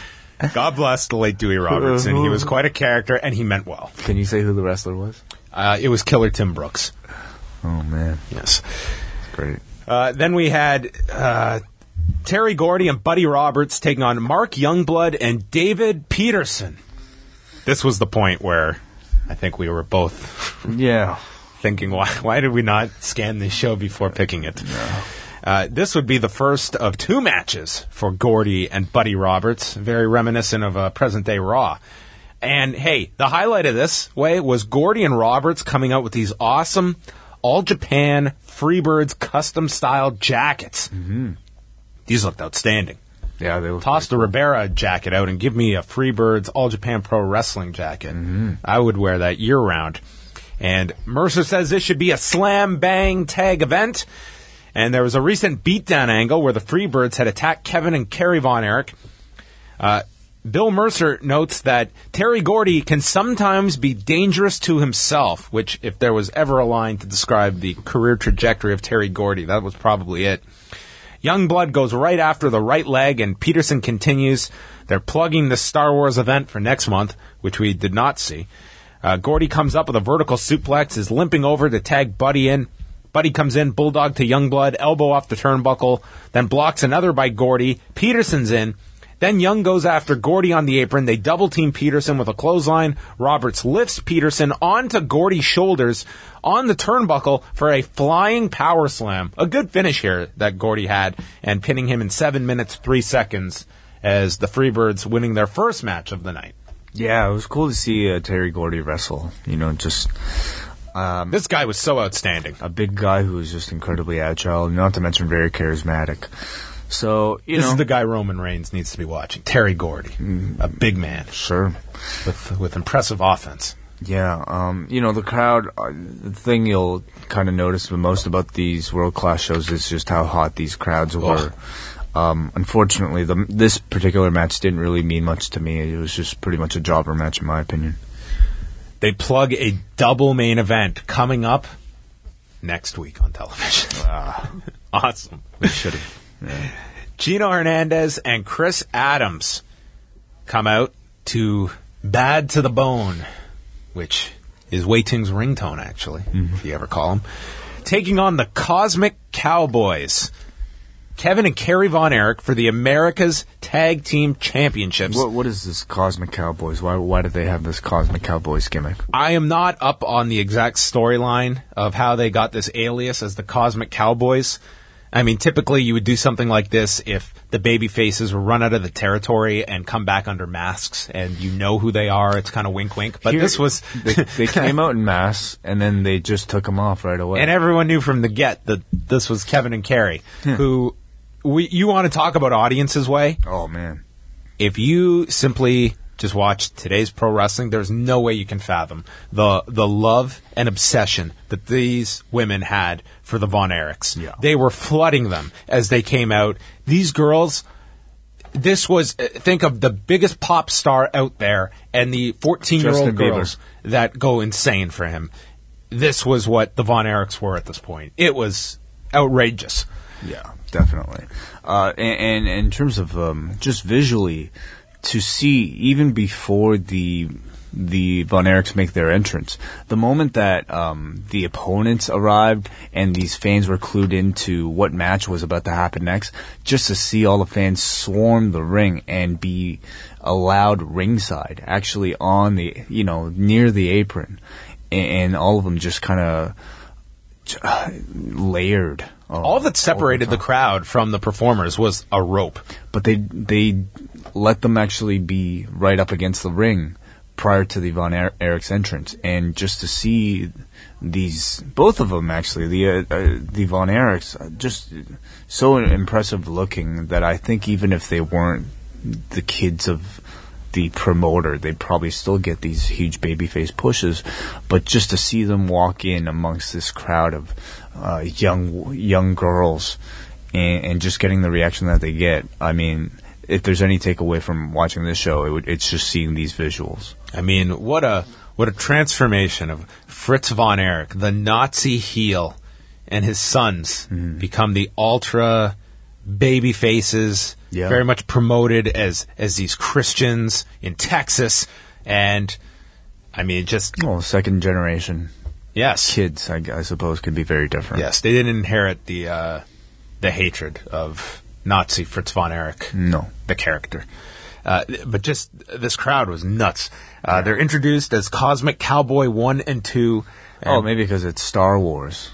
God bless the late Dewey Robertson. He was quite a character, and he meant well. Can you say who the wrestler was? Uh, it was Killer Tim Brooks. Oh, man. Yes. Great. Uh, then we had uh, Terry Gordy and Buddy Roberts taking on Mark Youngblood and David Peterson. This was the point where I think we were both yeah thinking, why why did we not scan this show before picking it? No. Uh, this would be the first of two matches for Gordy and Buddy Roberts, very reminiscent of uh, present-day Raw. And, hey, the highlight of this way was Gordy and Roberts coming out with these awesome All-Japan Freebirds custom-style jackets. Mm-hmm. These looked outstanding. Yeah, they look Toss the cool. Ribera jacket out and give me a Freebirds All-Japan Pro Wrestling jacket. Mm-hmm. I would wear that year-round. And Mercer says this should be a slam-bang tag event. And there was a recent beatdown angle where the Freebirds had attacked Kevin and Kerry Von Erich. Uh, Bill Mercer notes that Terry Gordy can sometimes be dangerous to himself, which, if there was ever a line to describe the career trajectory of Terry Gordy, that was probably it. Youngblood goes right after the right leg, and Peterson continues. They're plugging the Star Wars event for next month, which we did not see. Uh, Gordy comes up with a vertical suplex, is limping over to tag Buddy in. Buddy comes in, bulldog to Youngblood, elbow off the turnbuckle, then blocks another by Gordy. Peterson's in. Then Young goes after Gordy on the apron. They double-team Peterson with a clothesline. Roberts lifts Peterson onto Gordy's shoulders on the turnbuckle for a flying power slam. A good finish here that Gordy had, and pinning him in seven minutes, three seconds as the Freebirds winning their first match of the night. Yeah, it was cool to see uh, Terry Gordy wrestle. You know, just... Um, this guy was so outstanding. A big guy who was just incredibly agile, not to mention very charismatic. So, you this know, is the guy Roman Reigns needs to be watching. Terry Gordy, mm, a big man, sure, with with impressive offense. Yeah, um, you know, the crowd. Uh, the thing you'll kind of notice the most about these world class shows is just how hot these crowds were. Oh. Um, unfortunately, the, this particular match didn't really mean much to me. It was just pretty much a jobber match, in my opinion. They plug a double main event coming up next week on television. Ah, awesome. We should have. Yeah. Gino Hernandez and Chris Adams come out to Bad to the Bone, which is Wei Ting's ringtone, actually, mm-hmm. if you ever call him, taking on the Cosmic Cowboys. Kevin and Kerry Von Erich for the America's Tag Team Championships. What, what is this Cosmic Cowboys? Why, why do they have this Cosmic Cowboys gimmick? I am not up on the exact storyline of how they got this alias as the Cosmic Cowboys. I mean, typically you would do something like this if the baby faces were run out of the territory and come back under masks, and you know who they are. It's kind of wink, wink. But Here, this was they, they came out in masks, and then they just took them off right away. And everyone knew from the get that this was Kevin and Kerry, yeah. who we you want to talk about audience's way? Oh man, if you simply just watch today's pro wrestling, there's no way you can fathom the the love and obsession that these women had for the Von Erichs. Yeah. They were flooding them as they came out. These girls, this was, think of the biggest pop star out there and the fourteen-year-old girls Bieber. That go insane for him. This was what the Von Erichs were at this point. It was outrageous. Yeah, definitely. Uh, and, and in terms of um, just visually, to see even before the the Von Erichs make their entrance, the moment that um, the opponents arrived and these fans were clued into what match was about to happen next, just to see all the fans swarm the ring and be allowed ringside, actually on the, you know, near the apron, and, and all of them just kind of uh, layered. Oh, all that separated the, the crowd from the performers was a rope. But they they let them actually be right up against the ring prior to the Von er- Erichs entrance, and just to see these, both of them actually, the uh, uh, the Von Erichs, uh, just so impressive looking that I think even if they weren't the kids of the promoter, they'd probably still get these huge babyface pushes. But just to see them walk in amongst this crowd of uh, young young girls and, and just getting the reaction that they get, I mean, if there's any takeaway from watching this show, it would, it's just seeing these visuals. I mean, what a what a transformation of Fritz Von Erich, the Nazi heel, and his sons mm-hmm. become the ultra baby faces, yeah. very much promoted as as these Christians in Texas, and I mean, just well, second generation, yes, kids, I, I suppose, could be very different. Yes, they didn't inherit the uh, the hatred of Nazi Fritz Von Erich, no, the character. Uh, but just this crowd was nuts. Uh, yeah. They're introduced as Cosmic Cowboy one and two. And oh, maybe because it's Star Wars.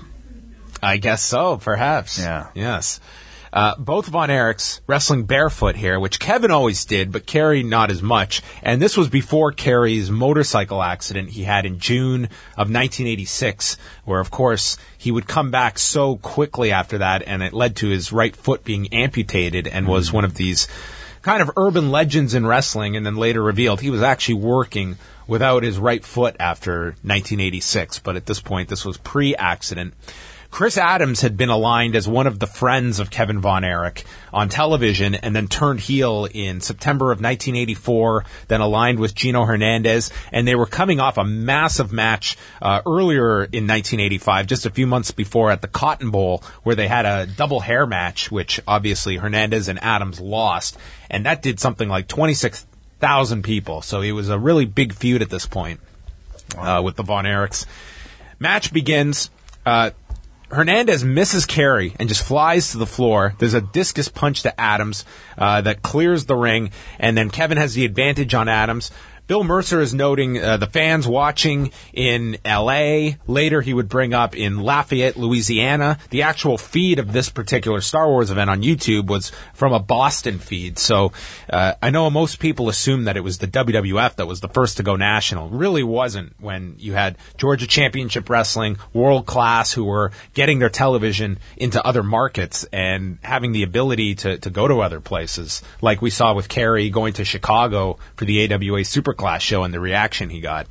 I guess so, perhaps. Yeah. Yes. Uh, both Von Erichs wrestling barefoot here, which Kevin always did, but Kerry not as much. And this was before Kerry's motorcycle accident he had in June of nineteen eighty-six, where, of course, he would come back so quickly after that, and it led to his right foot being amputated and was one of these kind of urban legends in wrestling, and then later revealed he was actually working without his right foot after nineteen eighty-six. But at this point, this was pre-accident. Chris Adams had been aligned as one of the friends of Kevin Von Erich on television and then turned heel in September of nineteen eighty-four, then aligned with Gino Hernandez, and they were coming off a massive match uh, earlier in nineteen eighty-five, just a few months before at the Cotton Bowl, where they had a double hair match, which obviously Hernandez and Adams lost, and that did something like twenty-six thousand people, so it was a really big feud at this point uh, with the Von Erichs. Match begins. Uh, Hernandez misses Kerry and just flies to the floor. There's a discus punch to Adams uh, that clears the ring, and then Kevin has the advantage on Adams. Bill Mercer is noting uh, the fans watching in L A. Later, he would bring up in Lafayette, Louisiana. The actual feed of this particular Star Wars event on YouTube was from a Boston feed. So uh, I know most people assume that it was the W W F that was the first to go national. It really wasn't, when you had Georgia Championship Wrestling, World Class, who were getting their television into other markets and having the ability to, to go to other places, like we saw with Kerry going to Chicago for the A W A Superclass show and the reaction he got.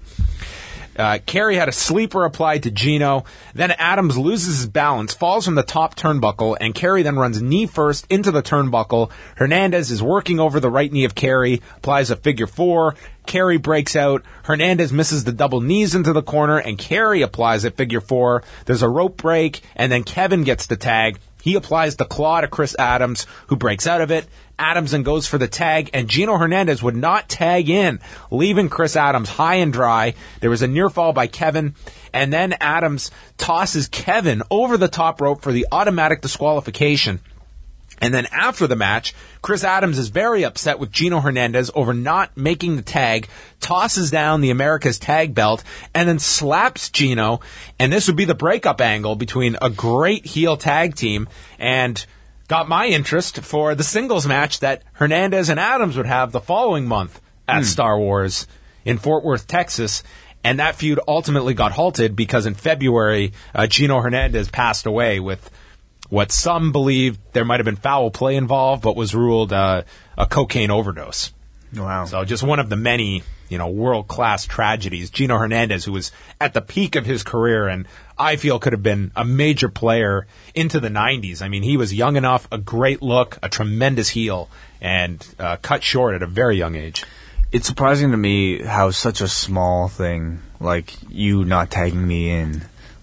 Uh, Kerry had a sleeper applied to Gino. Then Adams loses his balance, falls from the top turnbuckle, and Kerry then runs knee first into the turnbuckle. Hernandez is working over the right knee of Kerry, applies a figure four. Kerry breaks out. Hernandez misses the double knees into the corner, and Kerry applies a figure four. There's a rope break, and then Kevin gets the tag. He applies the claw to Chris Adams, who breaks out of it. Adams then goes for the tag, and Gino Hernandez would not tag in, leaving Chris Adams high and dry. There was a near fall by Kevin, and then Adams tosses Kevin over the top rope for the automatic disqualification. And then after the match, Chris Adams is very upset with Gino Hernandez over not making the tag, tosses down the America's tag belt, and then slaps Gino. And this would be the breakup angle between a great heel tag team and got my interest for the singles match that Hernandez and Adams would have the following month at hmm. Star Wars in Fort Worth, Texas. And that feud ultimately got halted because in February, uh, Gino Hernandez passed away with what some believe there might have been foul play involved, but was ruled uh, a cocaine overdose. Wow. So just one of the many, you know, world-class tragedies. Gino Hernandez, who was at the peak of his career and I feel could have been a major player into the nineties. I mean, he was young enough, a great look, a tremendous heel, and uh, cut short at a very young age. It's surprising to me how such a small thing, like you not tagging me in,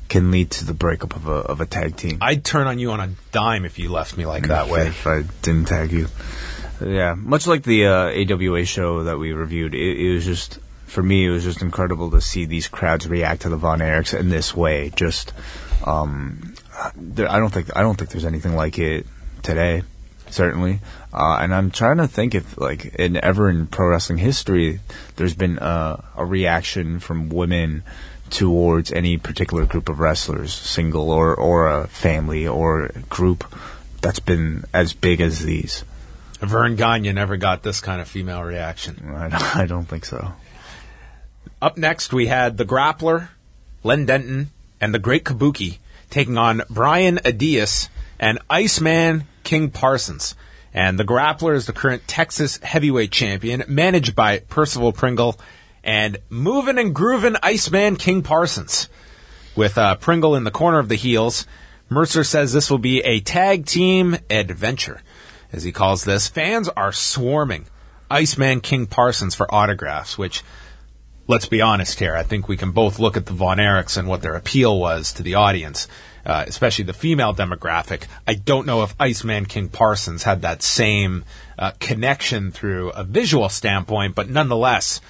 can lead to the breakup of a of a tag team. I'd turn on you on a dime if you left me like that if, way. If I didn't tag you. Yeah, much like the uh, A W A show that we reviewed, it, it was just, for me, it was just incredible to see these crowds react to the Von Erichs in this way. Just, um, there, I don't think I don't think there's anything like it today, certainly. Uh, and I'm trying to think if, like, in ever in pro wrestling history, there's been uh, a reaction from women towards any particular group of wrestlers, single or or a family or a group, that's been as big as these. Vern Gagne never got this kind of female reaction. I don't, I don't think so. Up next, we had the Grappler, Len Denton, and the Great Kabuki taking on Brian Adias and Iceman King Parsons. And the Grappler is the current Texas heavyweight champion, managed by Percival Pringle, and moving and grooving Iceman King Parsons. With uh, Pringle in the corner of the heels, Mercer says this will be a tag team adventure, as he calls this. Fans are swarming Iceman King Parsons for autographs, which, let's be honest here, I think we can both look at the Von Erichs and what their appeal was to the audience, uh, especially the female demographic. I don't know if Iceman King Parsons had that same uh, connection through a visual standpoint, but nonetheless,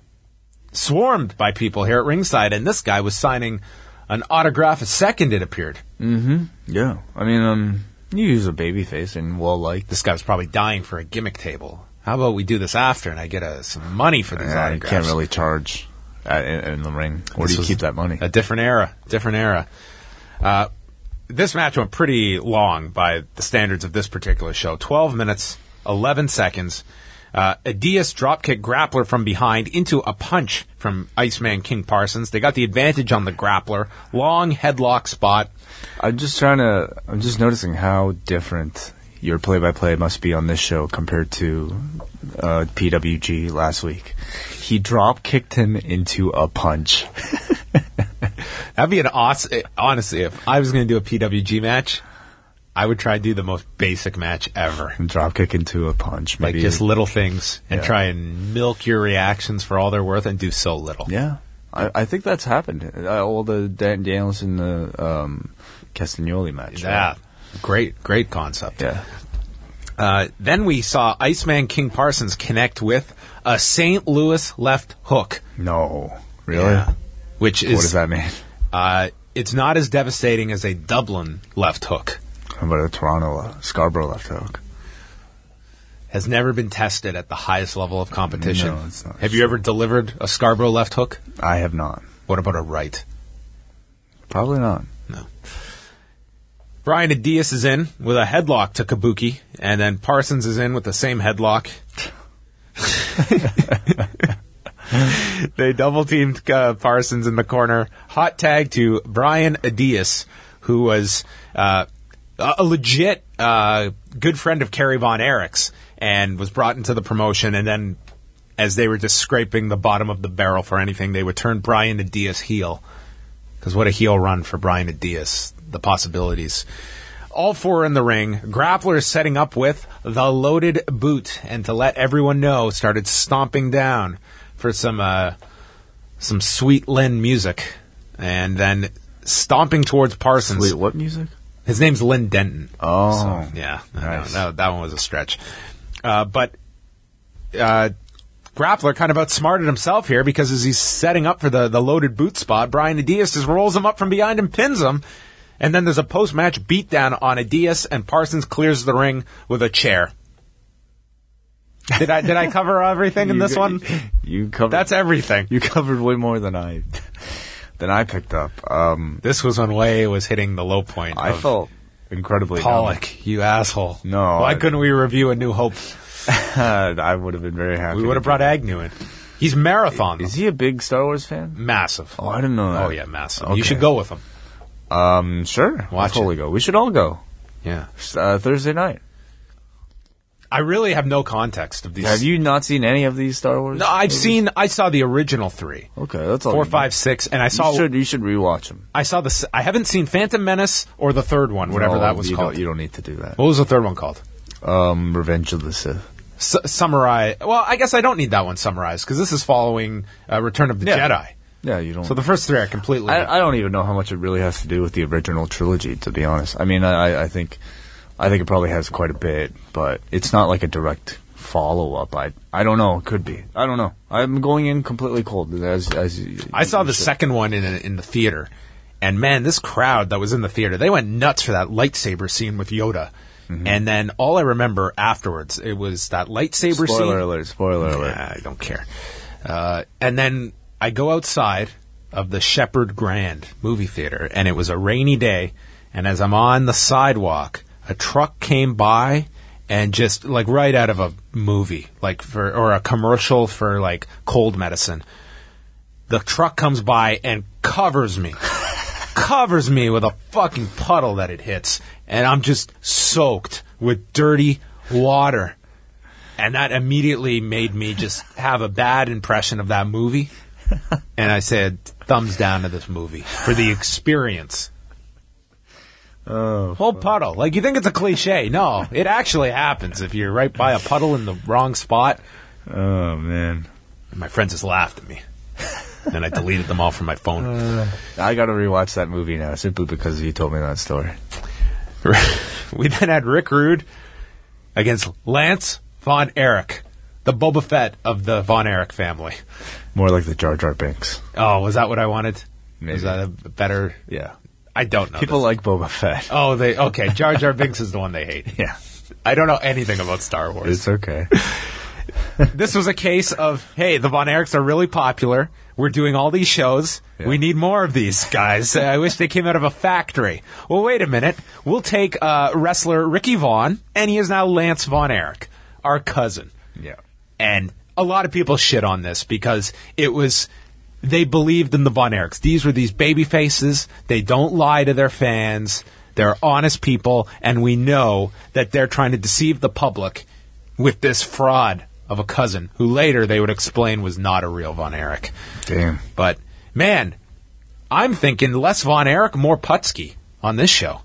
swarmed by people here at ringside, and this guy was signing an autograph a second, it appeared. Mm-hmm. Yeah. I mean, um... you use a babyface and well-liked. This guy was probably dying for a gimmick table. How about we do this after and I get uh, some money for these Yeah, you autographs? can't really charge at, in, in the ring. Where This do you was keep that money? A different era. Different era. Uh, this match went pretty long by the standards of this particular show. twelve minutes, eleven seconds. Uh, Adias dropkick Grappler from behind into a punch from Iceman King Parsons. They got the advantage on the Grappler. Long headlock spot. I'm just trying to. I'm just noticing how different your play-by-play must be on this show compared to uh, P W G last week. He drop kicked him into a punch. That'd be an awesome. Honestly, if I was going to do a P W G match, I would try to do the most basic match ever. Drop kick into a punch, Like maybe. just little things, and Yeah. try and milk your reactions for all they're worth, and do so little. Yeah, I, I think that's happened. Uh, all the Dan Daniels and the um, Castagnoli match. Yeah, right? great, great concept. Yeah. Uh, then we saw Iceman King Parsons connect with a Saint Louis left hook. No, really. Yeah. Which is What does that mean? Uh, it's not as devastating as a Dublin left hook. How about a Toronto uh, Scarborough left hook? Has never been tested at the highest level of competition. No, it's not. Have you ever delivered a Scarborough left hook? I have not. What about a right? Probably not. No. Brian Adias is in with a headlock to Kabuki, and then Parsons is in with the same headlock. They double-teamed uh, Parsons in the corner. Hot tag to Brian Adias, who was uh, a legit uh, good friend of Kerry Von Erichs, and was brought into the promotion, and then as they were just scraping the bottom of the barrel for anything, they would turn Brian Adias heel. Because what a heel run for Brian Adias. The possibilities. All four in the ring. Grappler is setting up with the loaded boot, and to let everyone know, started stomping down for some uh, some sweet Lynn music, and then stomping towards Parsons. Wait, what music? His name's Lynn Denton. Oh, So, yeah, I know, nice. that, that one was a stretch. Uh, but uh, Grappler kind of outsmarted himself here, because as he's setting up for the, the loaded boot spot, Brian Adias just rolls him up from behind and pins him. And then there's a post-match beatdown on Adias, and Parsons clears the ring with a chair. Did I did I cover everything in You this g- one? You covered. That's everything. You covered way more than I than I picked up. Um, This was when Way was hitting the low point. I of felt incredibly Pollock, you asshole. No, Why I- couldn't we review A New Hope? dumb. I would have been very happy. We would have to brought do that. Agnew in. He's marathon. Is he a big Star Wars fan? Massive. Oh, I didn't know that. Oh, yeah, massive. Okay. You should go with him. Um, sure. Watch I'll totally it. go. We should all go. Yeah. Uh, Thursday night. I really have no context of these. Have you not seen any of these Star Wars? No, I've movies? seen. I saw the original three, Okay, that's all. four, you need. five, six, and I saw. You should. You should rewatch them. I saw the. s- I haven't seen Phantom Menace or the third one, whatever No, that was you called. Don't, you don't need to do that. What was the third one called? Um, Revenge of the Sith. S- Samurai. Well, I guess I don't need that one summarized, because this is following uh, Return of the Yeah. Jedi. Yeah, you don't. So the first three are completely. I, I don't even know how much it really has to do with the original trilogy, to be honest. I mean, I, I think, I think it probably has quite a bit, but it's not like a direct follow-up. I, I don't know. It could be. I don't know. I'm going in completely cold. As, as I saw the should. second one in in the theater, and man, this crowd that was in the theater, they went nuts for that lightsaber scene with Yoda. Mm-hmm. And then all I remember afterwards, it was that lightsaber scene. Spoiler alert! Spoiler alert! Yeah, I don't care. Uh, and then I go outside of the Shepherd Grand movie theater, and it was a rainy day. And as I'm on the sidewalk, a truck came by, and just like right out of a movie, like for or a commercial for like cold medicine. The truck comes by and covers me, covers me with a fucking puddle that it hits, and I'm just soaked with dirty water. And that immediately made me just have a bad impression of that movie. And I said, thumbs down to this movie for the experience. Oh, Whole puddle. Like, you think it's a cliche. No, it actually happens if you're right by a puddle in the wrong spot. oh man! And my friends just laughed at me. And I deleted them all from my phone. Uh, I got to rewatch that movie now simply because you told me that story. We then had Rick Rude against Lance Von Erich, the Boba Fett of the Von Erich family. More like the Jar Jar Binks. Oh, was that what I wanted? Maybe. Is that a better? Yeah. I don't know. People this. like Boba Fett. Oh, they okay. Jar Jar Binks is the one they hate. Yeah. I don't know anything about Star Wars. It's okay. This was a case of, hey, the Von Erichs are really popular. We're doing all these shows. Yeah. We need more of these guys. I wish they came out of a factory. Well, wait a minute. We'll take uh, wrestler Ricky Vaughn, and he is now Lance Von Erich, our cousin. Yeah. And a lot of people shit on this because it was, they believed in the Von Erichs. These were these baby faces. They don't lie to their fans. They're honest people, and we know that they're trying to deceive the public with this fraud of a cousin who later they would explain was not a real Von Erich. Damn. But, man, I'm thinking less Von Erich, more Putski on this show.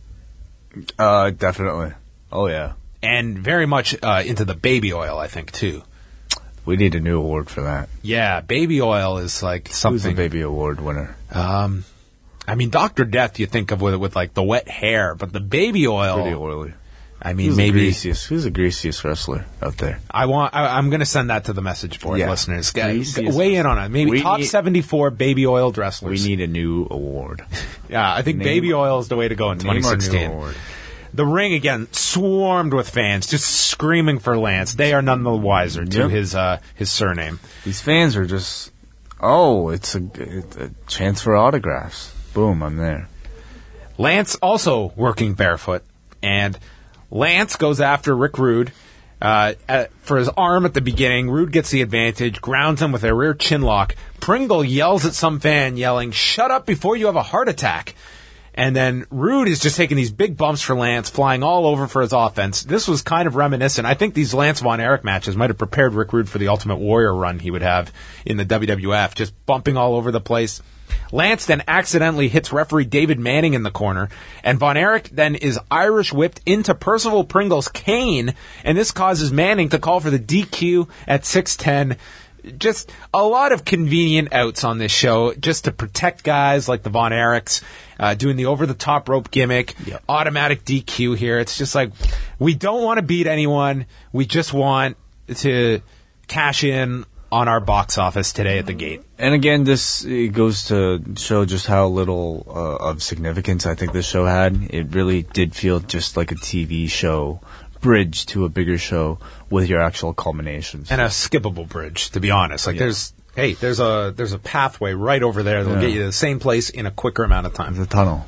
Uh, definitely. Oh, yeah. And very much uh, into the baby oil, I think, too. We need a new award for that. Yeah, baby oil is like something. Who's the baby award winner? Um, I mean, Doctor Death you think of with with like the wet hair, but the baby oil. Pretty oily. I mean, Who's maybe the greasiest, who's the greasiest wrestler out there? I want. I, I'm going to send that to the message board, Yeah. listeners. G- Greasiest- Weigh in on it. Maybe We top need- seventy-four baby oil We wrestlers. need a new award. yeah, I think Name- baby oil is the way to go in Name our new twenty sixteen. award. The ring again swarmed with fans, just screaming for Lance. They are none the wiser to Yep. his uh, his surname. These fans are just, oh, it's a, it's a chance for autographs. Boom, I'm there. Lance also working barefoot, and Lance goes after Rick Rude uh, at, for his arm at the beginning. Rude gets the advantage, grounds him with a rear chin lock. Pringle yells at some fan, yelling, "Shut up before you have a heart attack." And then Rude is just taking these big bumps for Lance, flying all over for his offense. This was kind of reminiscent. I think these Lance Von Erich matches might have prepared Rick Rude for the Ultimate Warrior run he would have in the W W F, just bumping all over the place. Lance then accidentally hits referee David Manning in the corner, and Von Erich then is Irish whipped into Percival Pringle's cane, and this causes Manning to call for the D Q at six ten. Just a lot of convenient outs on this show just to protect guys like the Von Erichs, uh, doing the over-the-top rope gimmick, Yep. automatic D Q here. It's just like, we don't want to beat anyone. We just want to cash in on our box office today at the gate. And again, this it goes to show just how little uh, of significance I think this show had. It really did feel just like a T V show bridge to a bigger show with your actual culminations. And a skippable bridge, to be honest. Like Yeah. there's, hey, there's a there's a pathway right over there that'll Yeah. get you to the same place in a quicker amount of time. The tunnel.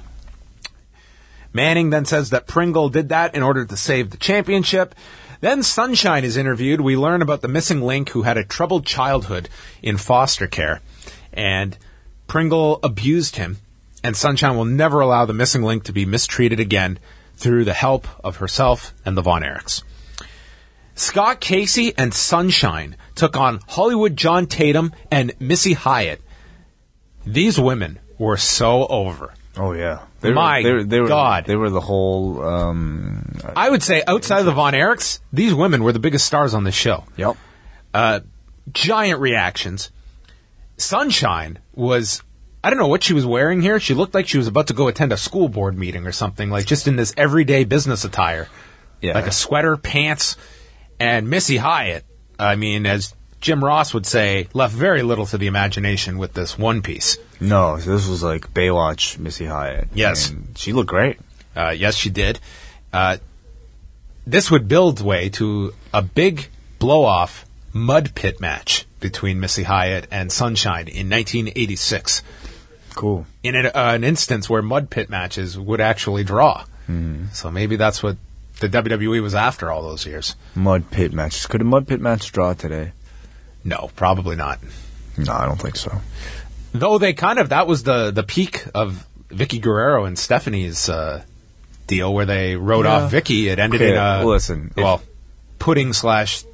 Manning then says that Pringle did that in order to save the championship. Then Sunshine is interviewed. We learn about the missing link who had a troubled childhood in foster care. And Pringle abused him. And Sunshine will never allow the missing link to be mistreated again through the help of herself and the Von Erichs. Scott Casey and Sunshine took on Hollywood John Tatum and Missy Hyatt. These women were so over. Oh yeah, they My were, they were, they were, God. they were the whole. Um, I would say outside of the Von Erichs, these women were the biggest stars on this show. yep. Uh, giant reactions. Sunshine was, I don't know what she was wearing here. She looked like she was about to go attend a school board meeting or something, like just in this everyday business attire. Yeah. Like a sweater, pants, and Missy Hyatt, I mean, as Jim Ross would say, left very little to the imagination with this one piece. No, this was like Baywatch Missy Hyatt. Yes. And she looked great. Uh, yes, she did. Uh, this would build way to a big blow-off mud pit match between Missy Hyatt and Sunshine in nineteen eighty-six. Cool. In an, uh, an instance where mud pit matches would actually draw. Mm-hmm. So maybe that's what the W W E was after all those years. Mud pit matches. Could a mud pit match draw today? No, probably not. No, I don't think so. Though they kind of, that was the, the peak of Vicky Guerrero and Stephanie's uh, deal where they wrote Yeah. off Vicky. It ended Okay, in a, listen, if- well, pudding slash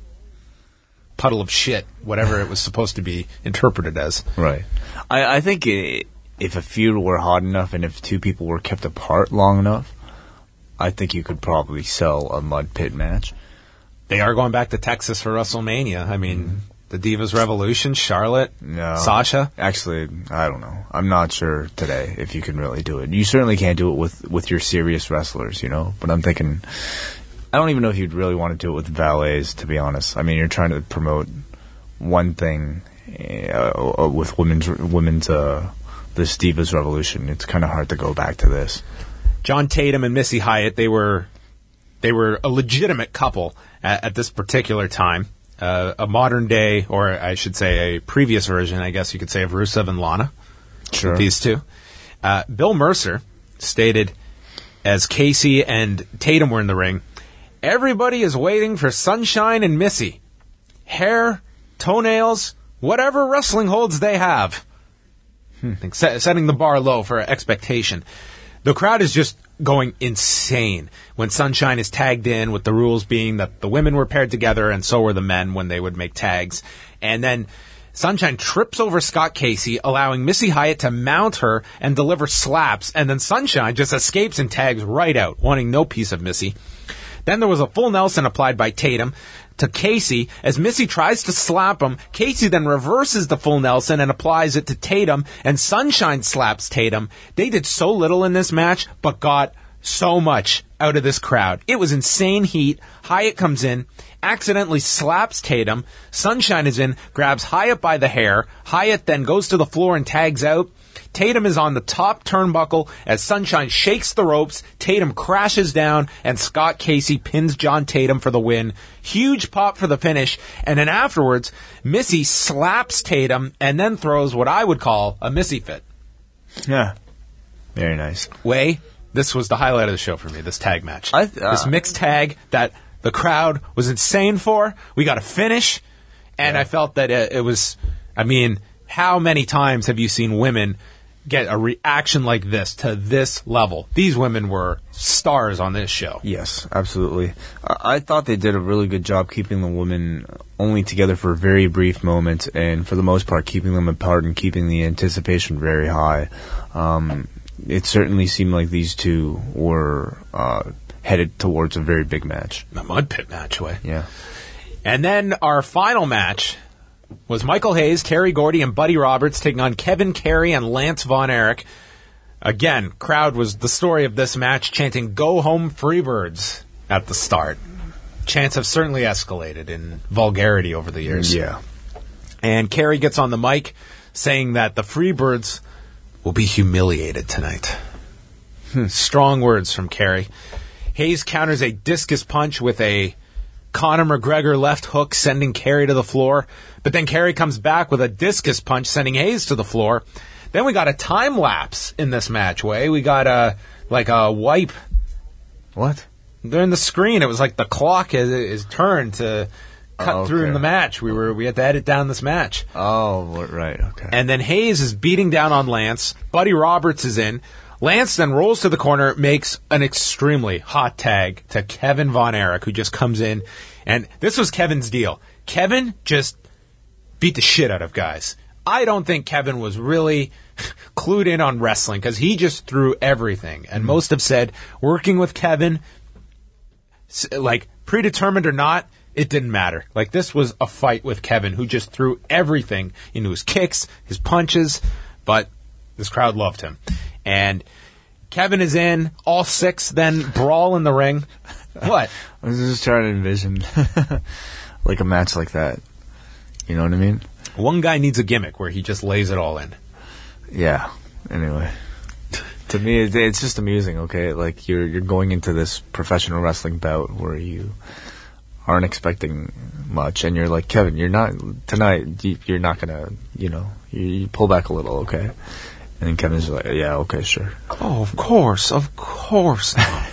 puddle of shit, whatever it was supposed to be interpreted as. Right. I, I think i if a feud were hot enough and if two people were kept apart long enough, I think you could probably sell a mud pit match. They are going back to Texas for WrestleMania. I mean, the Divas Revolution, Charlotte, No. Sasha. Actually, I don't know. I'm not sure today if you can really do it. You certainly can't do it with, with your serious wrestlers, you know? But I'm thinking, I don't even know if you'd really want to do it with valets, to be honest. I mean, you're trying to promote one thing uh, with women's, women's uh, this Divas Revolution. It's kind of hard to go back to this. John Tatum and Missy Hyatt, they were they were a legitimate couple at, at this particular time. Uh, a modern day, or I should say a previous version, I guess you could say, of Rusev and Lana. Sure. These two. Uh, Bill Mercer stated, as Casey and Tatum were in the ring, everybody is waiting for Sunshine and Missy. Hair, toenails, whatever wrestling holds they have. I think set, setting the bar low for expectation. The crowd is just going insane when Sunshine is tagged in, with the rules being that the women were paired together and so were the men when they would make tags. And then Sunshine trips over Scott Casey, allowing Missy Hyatt to mount her and deliver slaps, and then Sunshine just escapes and tags right out, wanting no piece of Missy. Then there was a full Nelson applied by Tatum to Casey. As Missy tries to slap him, Casey then reverses the full Nelson and applies it to Tatum, and Sunshine slaps Tatum. They did so little in this match, but got so much out of this crowd. It was insane heat. Hyatt comes in, accidentally slaps Tatum. Sunshine is in, grabs Hyatt by the hair. Hyatt then goes to the floor and tags out. Tatum is on the top turnbuckle as Sunshine shakes the ropes. Tatum crashes down, and Scott Casey pins John Tatum for the win. Huge pop for the finish, and then afterwards, Missy slaps Tatum and then throws what I would call a Missy fit. Yeah. Very nice. Way, this was the highlight of the show for me, this tag match. I th- uh, this mixed tag that the crowd was insane for. We got a finish, and Yeah. I felt that it, it was, I mean, how many times have you seen women get a reaction like this to this level? These women were stars on this show. Yes, absolutely. I, I thought they did a really good job keeping the women only together for a very brief moment, and for the most part keeping them apart and keeping the anticipation very high. Um, it certainly seemed like these two were uh, headed towards a very big match. A mud pit match, way. Yeah. And then our final match was Michael Hayes, Terry Gordy, and Buddy Roberts taking on Kevin Carey and Lance Von Erich. Again, crowd was the story of this match, chanting "Go Home Freebirds" at the start. Chants have certainly escalated in vulgarity over the years. Yeah. And Carey gets on the mic saying that the Freebirds will be humiliated tonight. Strong words from Carey. Hayes counters a discus punch with a Conor McGregor left hook, sending Carey to the floor. But then Carey comes back with a discus punch, sending Hayes to the floor. Then we got a time lapse in this match, Way. We got a, like a wipe. What? During the screen, it was like the clock is, is turned to cut Oh, through in okay. the match. We were we had to edit down this match. Oh, right, okay. And then Hayes is beating down on Lance. Buddy Roberts is in. Lance then rolls to the corner, makes an extremely hot tag to Kevin Von Erich, who just comes in. And this was Kevin's deal. Kevin just beat the shit out of guys. I don't think Kevin was really clued in on wrestling because he just threw everything. And most have said, working with Kevin, s- like predetermined or not, It didn't matter. Like, this was a fight with Kevin, who just threw everything into his kicks, his punches, but this crowd loved him. And Kevin is in, all six then brawl in the ring. What? I was just trying to envision like a match like that. You know what I mean? One guy needs a gimmick where he just lays it all in. Yeah. Anyway, to me, it, it's just amusing. Okay, like you're you're going into this professional wrestling bout where you aren't expecting much, and you're like, Kevin, you're not tonight. You, you're not gonna, you know, you, you pull back a little, okay? And then Kevin's like, yeah, okay, sure. Oh, of course, of course.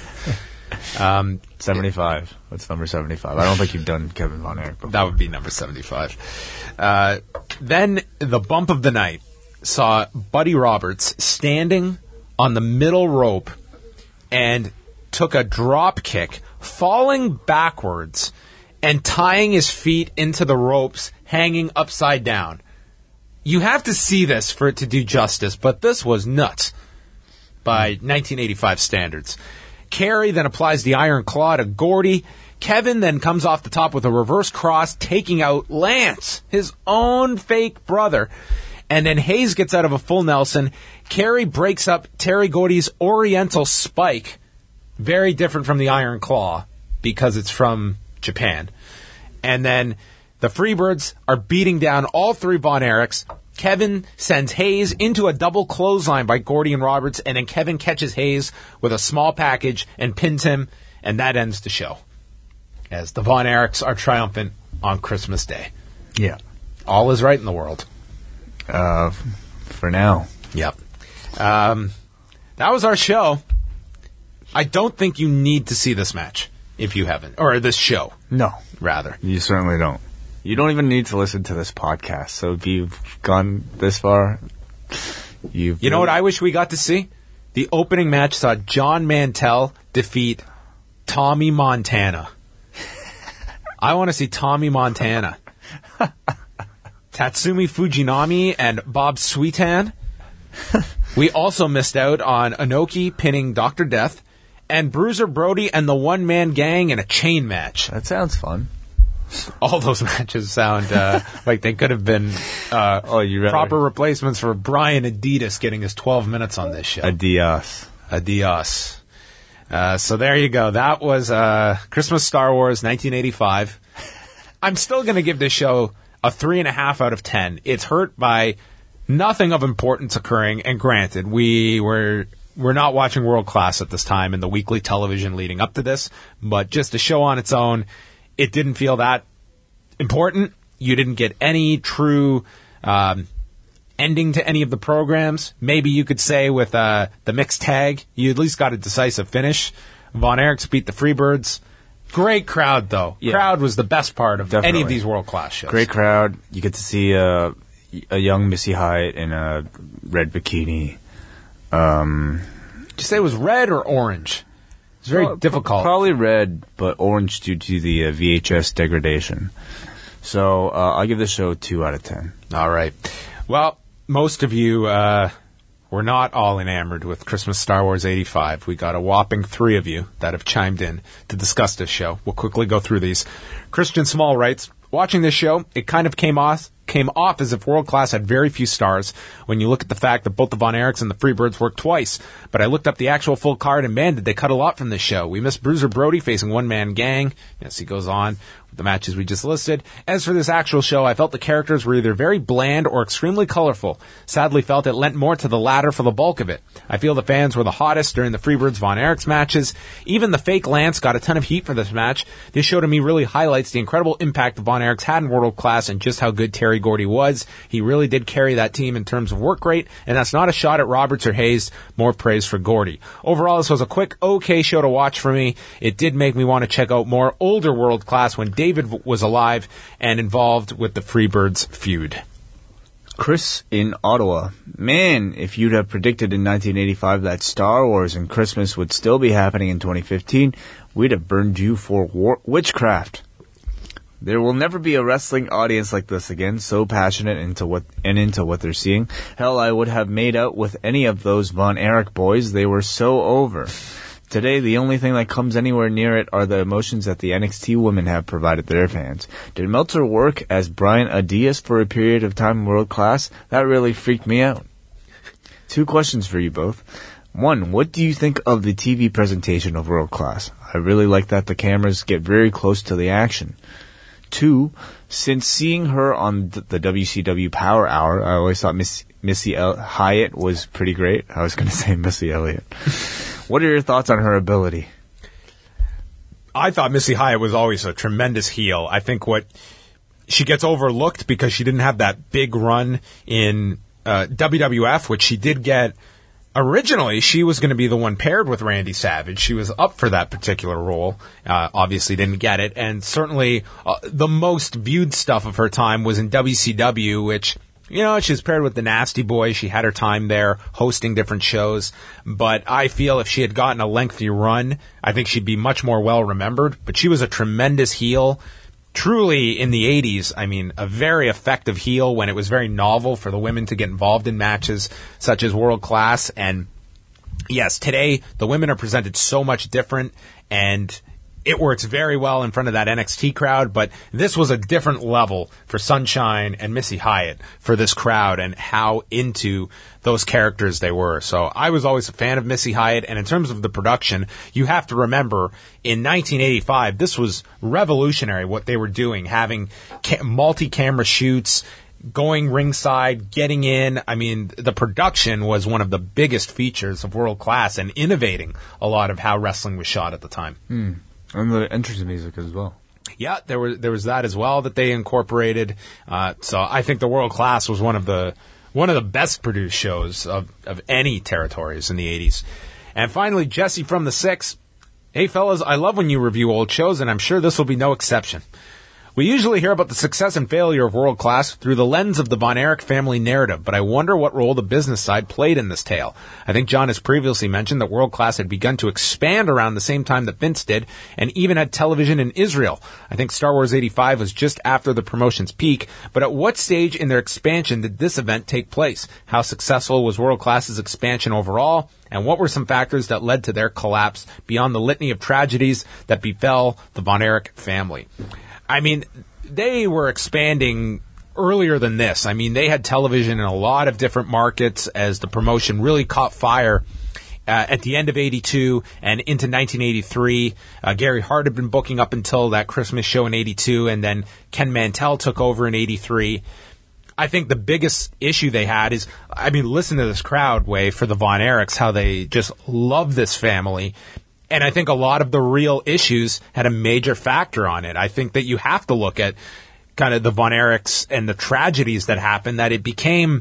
um, seventy-five. That's number seventy-five. I don't think you've done Kevin Von Erich before. That would be number seventy-five. Uh, then the bump of the night saw Buddy Roberts standing on the middle rope and took a drop kick, falling backwards and tying his feet into the ropes, hanging upside down. You have to see this for it to do justice, but this was nuts by nineteen eighty-five standards. Kerry then applies the Iron Claw to Gordy. Kevin then comes off the top with a reverse cross, taking out Lance, his own fake brother. And then Hayes gets out of a full Nelson. Kerry breaks up Terry Gordy's Oriental Spike. Very different from the Iron Claw because it's from Japan. And then the Freebirds are beating down all three Von Erichs. Kevin sends Hayes into a double clothesline by Gordy and Roberts, and then Kevin catches Hayes with a small package and pins him, and that ends the show. As the Von Erichs are triumphant on Christmas Day. Yeah. All is right in the world. Uh, for now. Yep. Um, that was our show. I don't think you need to see this match if you haven't. Or this show. No. Rather. You certainly don't. You don't even need to listen to this podcast. So if you've gone this far, you've... You know what I wish we got to see? The opening match saw John Mantell defeat Tommy Montana. I want to see Tommy Montana. Tatsumi Fujinami and Bob Sweetan. We also missed out on Inoki pinning Doctor Death and Bruiser Brody and the One Man Gang in a chain match. That sounds fun. All those matches sound uh, like they could have been uh, oh, you rather... proper replacements for Brian Adidas getting his twelve minutes on this show. Adios. Adios. Uh, so there you go. That was uh, Christmas Star Wars nineteen eighty-five. I'm still going to give this show a three and a half out of ten. It's hurt by nothing of importance occurring, and granted, we were we're not watching World Class at this time in the weekly television leading up to this, but just a show on its own, it didn't feel that important. You didn't get any true um, ending to any of the programs. Maybe you could say with uh, the mixed tag, you at least got a decisive finish. Von Erichs beat the Freebirds. Great crowd, though. Yeah. Crowd was the best part of Definitely. any of these world-class shows. Great crowd. You get to see uh, a young Missy Hyatt in a red bikini. Um, Did you say it was red or orange? It's very well, difficult. Probably red, but orange due to the uh, V H S degradation. So uh, I'll give this show two out of ten. All right. Well, most of you uh, were not all enamored with Christmas Star Wars eighty-five. We got a whopping three of you that have chimed in to discuss this show. We'll quickly go through these. Christian Small writes, watching this show, it kind of came off came off as if World Class had very few stars when you look at the fact that both the Von Erichs and the Freebirds worked twice. But I looked up the actual full card, and man, did they cut a lot from this show. We missed Bruiser Brody facing One Man Gang. Yes, he goes on with the matches we just listed. As for this actual show, I felt the characters were either very bland or extremely colorful. Sadly felt it lent more to the latter for the bulk of it. I feel the fans were the hottest during the Freebirds Von Erichs matches. Even the fake Lance got a ton of heat for this match. This show to me really highlights the incredible impact the Von Erichs had in World Class and just how good Terry Gordy was. He really did carry that team in terms of work rate, and that's not a shot at Roberts or Hayes. More praise for Gordy. Overall, this was a quick, okay show to watch for me. It did make me want to check out more older World Class when David was alive and involved with the Freebirds feud. Chris in Ottawa. Man, if you'd have predicted in nineteen eighty-five that Star Wars and Christmas would still be happening in twenty fifteen, we'd have burned you for war- witchcraft. There will never be a wrestling audience like this again, so passionate into what and into what they're seeing. Hell, I would have made out with any of those Von Erich boys. They were so over. Today, the only thing that comes anywhere near it are the emotions that the N X T women have provided their fans. Did Meltzer work as Brian Adias for a period of time in World Class? That really freaked me out. Two questions for you both. One, what do you think of the T V presentation of World Class? I really like that the cameras get very close to the action. Two, since seeing her on the W C W Power Hour, I always thought Miss, Missy El- Hyatt was pretty great. I was going to say Missy Elliott. What are your thoughts on her ability? I thought Missy Hyatt was always a tremendous heel. I think what she gets overlooked because she didn't have that big run in uh, W W F, which she did get. Originally, she was going to be the one paired with Randy Savage. She was up for that particular role. Uh, obviously didn't get it. And certainly uh, the most viewed stuff of her time was in W C W, which, you know, she was paired with the Nasty Boy. She had her time there hosting different shows. But I feel if she had gotten a lengthy run, I think she'd be much more well remembered. But she was a tremendous heel. Truly, in the eighties, I mean, a very effective heel when it was very novel for the women to get involved in matches such as World Class. And yes, today, the women are presented so much different, and it works very well in front of that N X T crowd, but this was a different level for Sunshine and Missy Hyatt for this crowd and how into those characters they were. So I was always a fan of Missy Hyatt, and in terms of the production, you have to remember in nineteen eighty-five, this was revolutionary what they were doing, having ca- multi-camera shoots, going ringside, getting in. I mean, the production was one of the biggest features of World Class and innovating a lot of how wrestling was shot at the time. Hmm. And the entrance music as well. Yeah, there was there was that as well that they incorporated. Uh, so I think the World Class was one of the one of the best produced shows of, of any territories in the eighties. And finally, Jesse from the Six. Hey, fellas, I love when you review old shows, and I'm sure this will be no exception. We usually hear about the success and failure of World Class through the lens of the Von Erich family narrative, but I wonder what role the business side played in this tale. I think John has previously mentioned that World Class had begun to expand around the same time that Vince did, and even had television in Israel. I think Star Wars eighty-five was just after the promotion's peak, but at what stage in their expansion did this event take place? How successful was World Class's expansion overall? And what were some factors that led to their collapse beyond the litany of tragedies that befell the Von Erich family? I mean, they were expanding earlier than this. I mean, they had television in a lot of different markets as the promotion really caught fire uh, at the end of eighty-two and into nineteen eighty-three. Uh, Gary Hart had been booking up until that Christmas show in eighty-two, and then Ken Mantell took over in eighty-three. I think the biggest issue they had is, I mean, listen to this crowd, Way, for the Von Erichs, how they just love this family. And I think a lot of the real issues had a major factor on it. I think that you have to look at kind of the Von Erichs and the tragedies that happened, that it became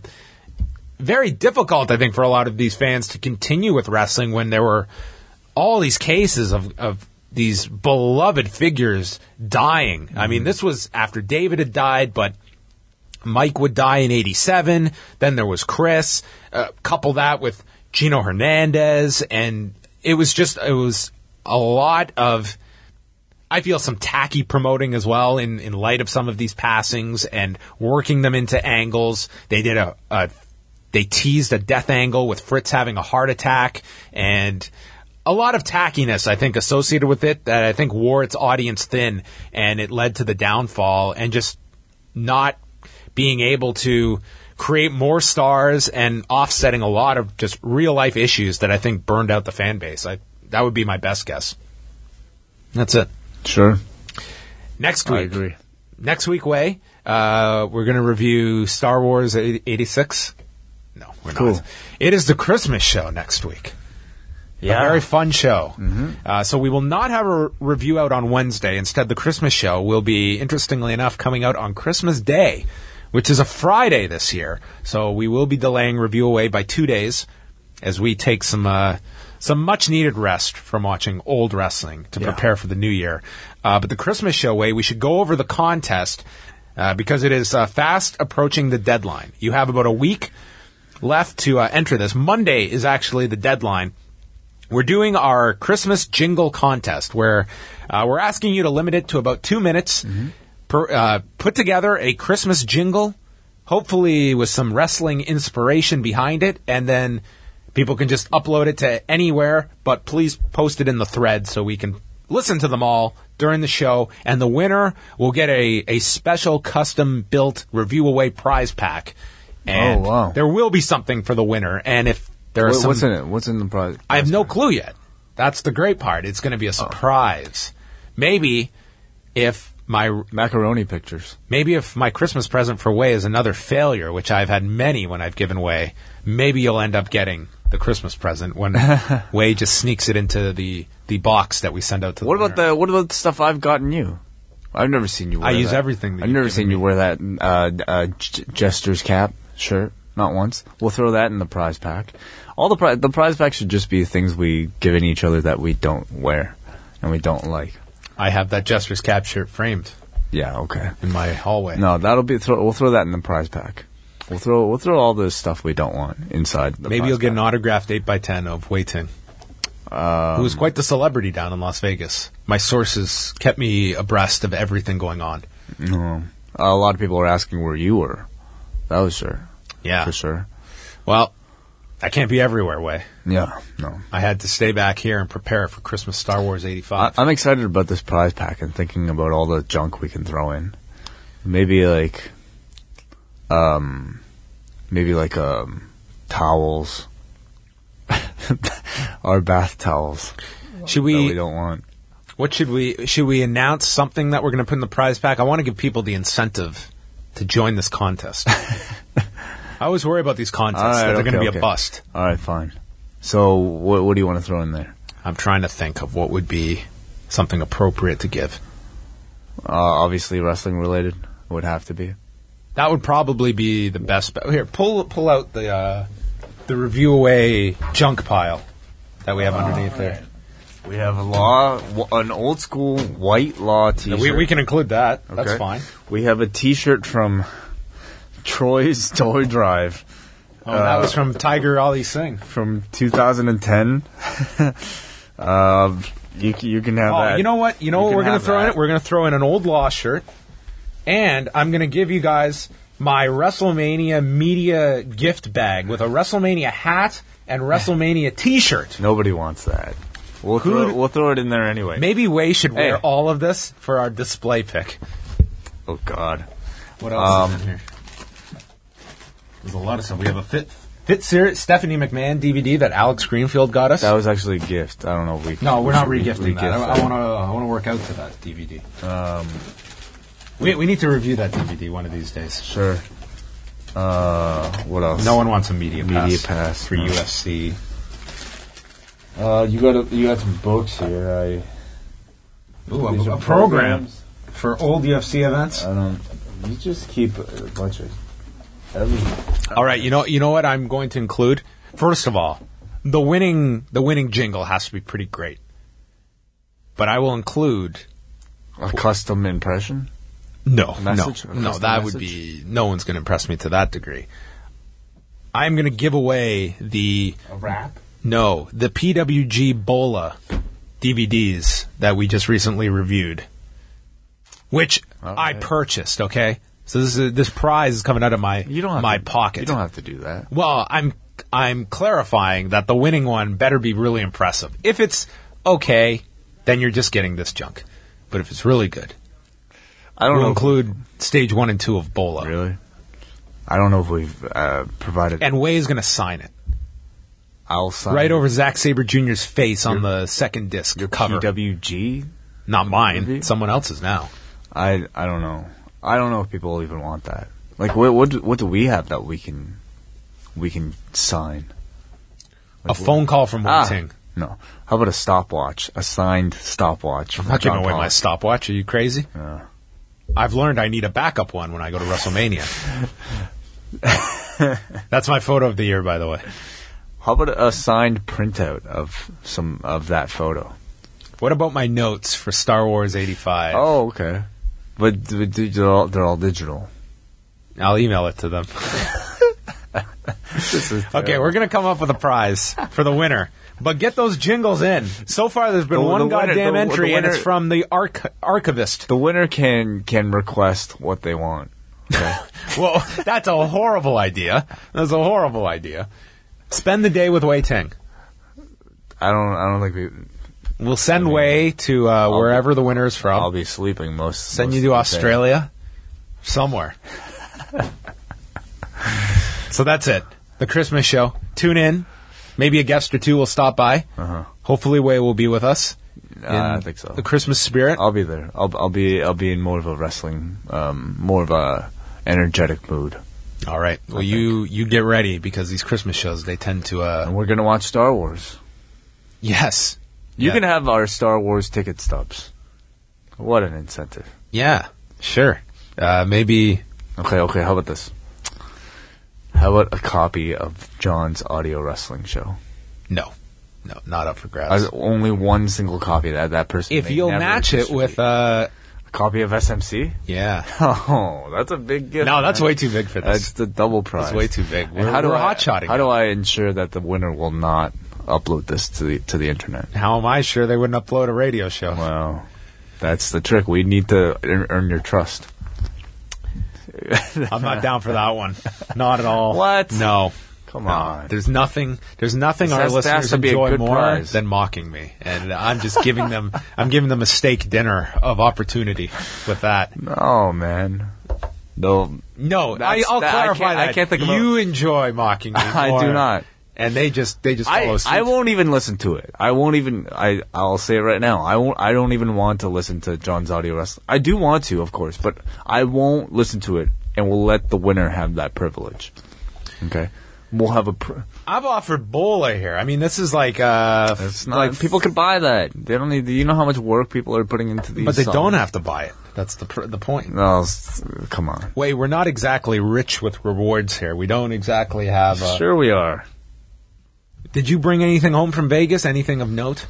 very difficult, I think, for a lot of these fans to continue with wrestling when there were all these cases of, of these beloved figures dying. Mm-hmm. I mean, this was after David had died, but Mike would die in eighty-seven. Then there was Chris. Uh, couple that with Gino Hernandez, and it was just, it was a lot of, I feel, some tacky promoting as well in, in light of some of these passings and working them into angles. They did a, a, they teased a death angle with Fritz having a heart attack, and a lot of tackiness, I think, associated with it that I think wore its audience thin, and it led to the downfall and just not being able to create more stars and offsetting a lot of just real-life issues that I think burned out the fan base. I, that would be my best guess. That's it. Sure. Next week. I agree. Next week, Way, uh, we're going to review Star Wars eighty-six. No, we're Cool. not. It is the Christmas show next week. Yeah. A very fun show. Mm-hmm. Uh, so we will not have a re- review out on Wednesday. Instead, the Christmas show will be, interestingly enough, coming out on Christmas Day, which is a Friday this year. So we will be delaying Review Away by two days as we take some uh, some much-needed rest from watching old wrestling to Yeah. prepare for the new year. Uh, but the Christmas show, Way, we should go over the contest uh, because it is uh, fast approaching the deadline. You have about a week left to uh, enter this. Monday is actually the deadline. We're doing our Christmas jingle contest where uh, we're asking you to limit it to about two minutes. Mm-hmm. Per, uh, put together a Christmas jingle, hopefully with some wrestling inspiration behind it, and then People can just upload it to anywhere, but please post it in the thread so we can listen to them all during the show. And the winner will get a, a special custom-built Review Away prize pack. And Oh, wow. there will be something for the winner. And if there are What- some... what's in it? What's in the prize? I have no clue yet. That's the great part. It's going to be a surprise. Maybe if my Macaroni pictures. maybe if my Christmas present for Way is another failure, which I've had many when I've given Way, maybe you'll end up getting the Christmas present when Way just sneaks it into the, the box that we send out to the What about winner. the What about the stuff I've gotten you? I've never seen you wear I use that. everything that I've you've never given seen you me. wear that uh, uh, J- Jester's cap shirt. Not once. We'll throw that in the prize pack. All the pri- the prize pack should just be things we given each other that we don't wear and we don't like. I have that Jester's Cap shirt framed Yeah. Okay. in my hallway. No, that'll be. Throw, we'll throw that in the prize pack. We'll throw. We'll throw all the stuff we don't want inside. The Maybe prize you'll get pack. an autographed eight by ten of Wei Ting, Um, who was quite the celebrity down in Las Vegas. My sources kept me abreast of everything going on. No. A lot of people are asking where you were. That was sure. Yeah. For sure. Well, I can't be everywhere, Way. Yeah. No. I had to stay back here and prepare for Christmas Star Wars I, eighty-five. I'm excited about this prize pack and thinking about all the junk we can throw in. Maybe like, um, maybe like um, towels, our bath towels should that we we? don't want. What should we? Should we announce something that we're going to put in the prize pack? I want to give people the incentive to join this contest. I always worry about these contests All right, that they're going to okay, be a okay. bust. All right, fine. So what what do you want to throw in there? I'm trying to think of what would be something appropriate to give. Uh, obviously, wrestling related would have to be. That would probably be the best. Be- Here, pull pull out the uh, the Review Away junk pile that we have underneath there. We have a law, an old school white law T-shirt. We, we can include that. That's Okay. fine. We have a T-shirt from Troy's Toy Drive Oh, that was from Tiger Ali Singh. from two thousand ten. um, you c- you can have Oh, that. you know what? You know You what can we're going have to throw in that. it? We're going to throw in an old Law shirt, and I'm going to give you guys my WrestleMania media gift bag with a WrestleMania hat and WrestleMania T-shirt. Nobody wants that. We'll Who throw, d- it, we'll throw it in there anyway. Maybe Way should wear Hey. all of this for our display pick. Oh God. What else is Um, in here? There's a lot of stuff. We have a Fit Fit Series Stephanie McMahon D V D that Alex Greenfield got us. That was actually a gift. I don't know if we. no, we're not we regifting should that. re-gift I want to. I want to work out to that D V D. Um, We we need to review that D V D one of these days. sure. Uh, what else? No one wants a media pass, Media pass, for no. U F C. Uh, you got a, you got some books here. I. Ooh, These a, are a program programs. for old U F C events. I don't. You just keep a bunch of. Every, All right, you know you know what I'm going to include. First of all, the winning the winning jingle has to be pretty great. But I will include a custom impression. no, Message? no, A no. custom That would message? be no one's going to impress me to that degree. I'm going to give away the A rap. no the P W G Bola D V Ds that we just recently reviewed, which All I right. purchased. Okay, so this is, this prize is coming out of my You don't have my to, pocket. You don't have to do that. Well, I'm I'm clarifying that the winning one better be really impressive. If it's okay, then you're just getting this junk. But if it's really good, I don't we'll know. include stage one and two of Bola. If, really. I don't know if we've uh, provided. And Way is going to sign it I'll sign right it. over Zack Sabre Junior's face on the second disc your cover. P W G. Not mine. Maybe? Someone else's now. I I don't know. I don't know if people even want that. Like, what what do, what do we have that we can we can sign? A phone call from Wei Ah, Ting. no. How about a stopwatch? A signed stopwatch. I'm from not giving John away my Pollock? stopwatch. Are you crazy? Yeah. I've learned I need a backup one when I go to WrestleMania. That's my photo of the year, by the way. How about a signed printout of some of that photo? What about my notes for Star Wars eighty-five? Oh, okay. But d- d- they're all, they're all digital. I'll email it to them. This is Okay, we're going to come up with a prize for the winner. But get those jingles in. So far, there's been The- one the winner- goddamn the- entry, the and it's winner- from the arch- archivist. The winner can can request what they want. Okay. Well, that's a horrible idea. That's a horrible idea. Spend the day with Wei Ting. I don't. I don't think we. We'll send I mean, Wei to uh, wherever the winner is from. I'll be sleeping most. Send most you to of the day. Australia, somewhere. So that's it. The Christmas show. Tune in. Maybe a guest or two will stop by. Uh-huh. Hopefully, Wei will be with us. Uh, in I think so. The Christmas spirit. I'll be there. I'll. I'll be. I'll be in more of a wrestling, um, more of a energetic mood. All right. Well, you you get ready because these Christmas shows they tend to. Uh, And we're gonna watch Star Wars. yes. You Yeah. can have our Star Wars ticket stubs. What an incentive. Yeah. Sure. Uh, maybe. Okay, okay, how about this? How about a copy of John's audio wrestling show? No. No. Not up for grabs. As only one single copy that that person if may you'll never match it distribute. with. Uh, a copy of S M C? yeah. Oh, that's a big gift. No, that's man. way too big for That's this. the double prize. That's way too big. And We're, how do we're I, hot-shotting How it. do I ensure that the winner will not upload this to the to the internet? How am I sure they wouldn't upload a radio show? Well, that's the trick. We need to earn, earn your trust. I'm not down for that one. Not at all. What? No. Come No. on. There's nothing. There's nothing This our has- there has listeners to be a enjoy good more prize. than mocking me, and I'm just giving them. I'm giving them a steak dinner of opportunity with that. No, man. No, No, I, That's- I'll that- I clarify can't- I that. can't think of you enjoy mocking me. I more, do not. and they just they just follow I, suit. I won't even listen to it. I won't even. I I'll say it right now. I won't. I don't even want to listen to John's audio wrestling. I do want to, of course, but I won't listen to it, and we'll let the winner have that privilege. Okay, we'll have a. Pr- I've offered Bola here. I mean, this is like. Uh, it's not like people could buy that. They don't need. You know how much work people are putting into these. but they songs? don't have to buy it. That's the pr- the point. No, s- come on. Wait, we're not exactly rich with rewards here. We don't exactly have. Uh, Sure, we are. Did you bring anything home from Vegas? Anything of note?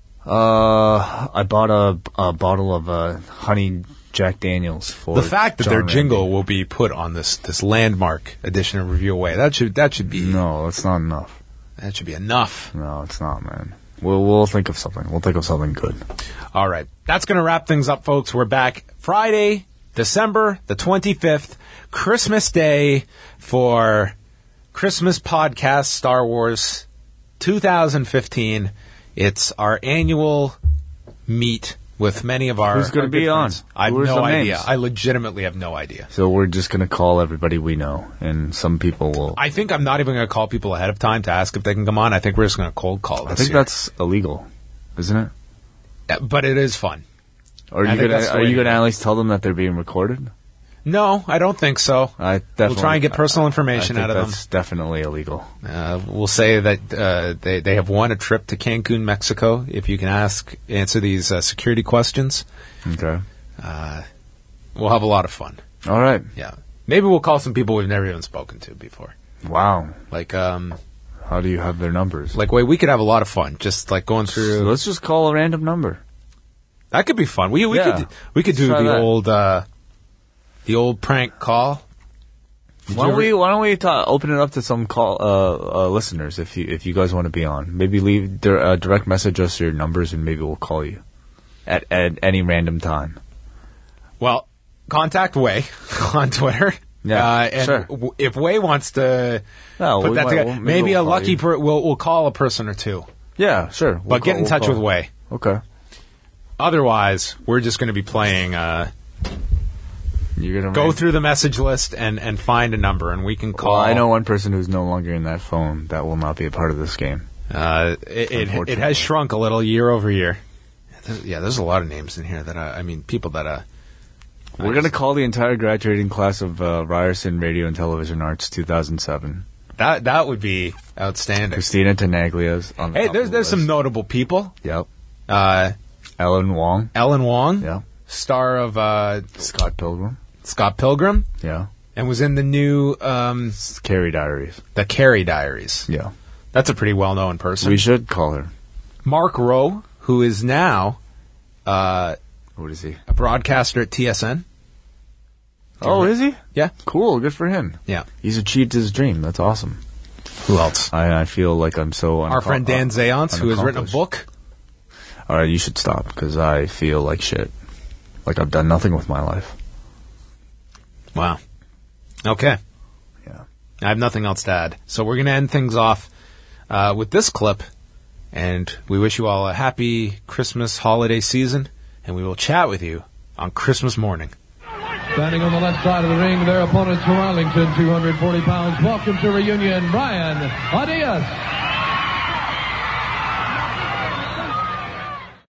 Uh, I bought a, a bottle of uh, honey Jack Daniels for The fact that John their Randy. jingle will be put on this this landmark edition of Review Away. That should that should be No, it's not enough. that should be enough. No, it's not, man. We'll we'll think of something. We'll think of something good. All right. That's going to wrap things up, folks. We're back Friday, December the twenty-fifth, Christmas Day for Christmas podcast Star Wars two thousand fifteen. It's our annual meet with many of our Who's gonna our good be on? friends. I have Who are no some idea. names? I legitimately have no idea. So we're just gonna call everybody we know, and some people will. I, I think I'm not even going to call people ahead of time to ask if they can come on. I think we're just going to cold call this think year. that's illegal, isn't it? Uh, But it is fun. Are I you think gonna that's the Are way you to gonna go. at least tell them that they're being recorded? No, I don't think so. I definitely. We'll try and get personal I information think out of them. that's definitely illegal. Uh, we'll say that uh, they they have won a trip to Cancun, Mexico. If you can ask answer these uh, security questions, Okay. uh, we'll have a lot of fun. All right. Yeah, maybe we'll call some people we've never even spoken to before. Wow. Like um, How do you have their numbers? like wait, we could have a lot of fun just like going So through. let's just call a random number. That could be fun. We we Yeah. could we could do Let's the try that. old uh, the old prank call. Did Why you don't ever- we Why don't we ta- open it up to some call uh, uh, listeners if you if you guys want to be on? Maybe leave dir- uh, direct message us your numbers and maybe we'll call you at at any random time. Well, contact Way on Twitter. Yeah, uh, and sure. w- if Way wants to No, put we that might- together, we'll- maybe, maybe we'll a call lucky you. per- we'll we'll call a person or two. Yeah, sure. But get in we'll touch call. with Way. Okay. Otherwise, we're just going to be playing. Uh, You're gonna go rank- through the message list and, and find a number, and we can call. Well, I know one person who's no longer in that phone that will not be a part of this game. Uh, it, it, it Unfortunately. has shrunk a little year over year. There's- Yeah, there's a lot of names in here that I, I mean, people that uh, We're gonna call the entire graduating class of uh, Ryerson Radio and Television Arts two thousand seven. that that would be outstanding. Christina Tenaglia's on the Hey, top there's of the there's some list. notable people. Yep. Uh, Ellen Wong. Ellen Wong, Yeah. star of uh, Scott Pilgrim. Scott Pilgrim, Yeah. and was in the new um, Carrie Diaries. The Carrie Diaries. Yeah. That's a pretty well known person. We should call her. Mark Rowe, who is now uh, What is he? a broadcaster at T S N. Oh, is he? Yeah, Cool. Good for him. yeah. He's achieved his dream. That's awesome. Who else? I, I feel like I'm so. Our friend Dan Zayance, who has written a book. All right, you should stop because I feel like shit. Like I've done nothing with my life. Wow. Okay. Yeah. I have nothing else to add. So we're going to end things off uh, with this clip, and we wish you all a happy Christmas holiday season, and we will chat with you on Christmas morning. Standing on the left side of the ring, their opponents from Arlington, two hundred forty pounds. Welcome to reunion, Brian Adias.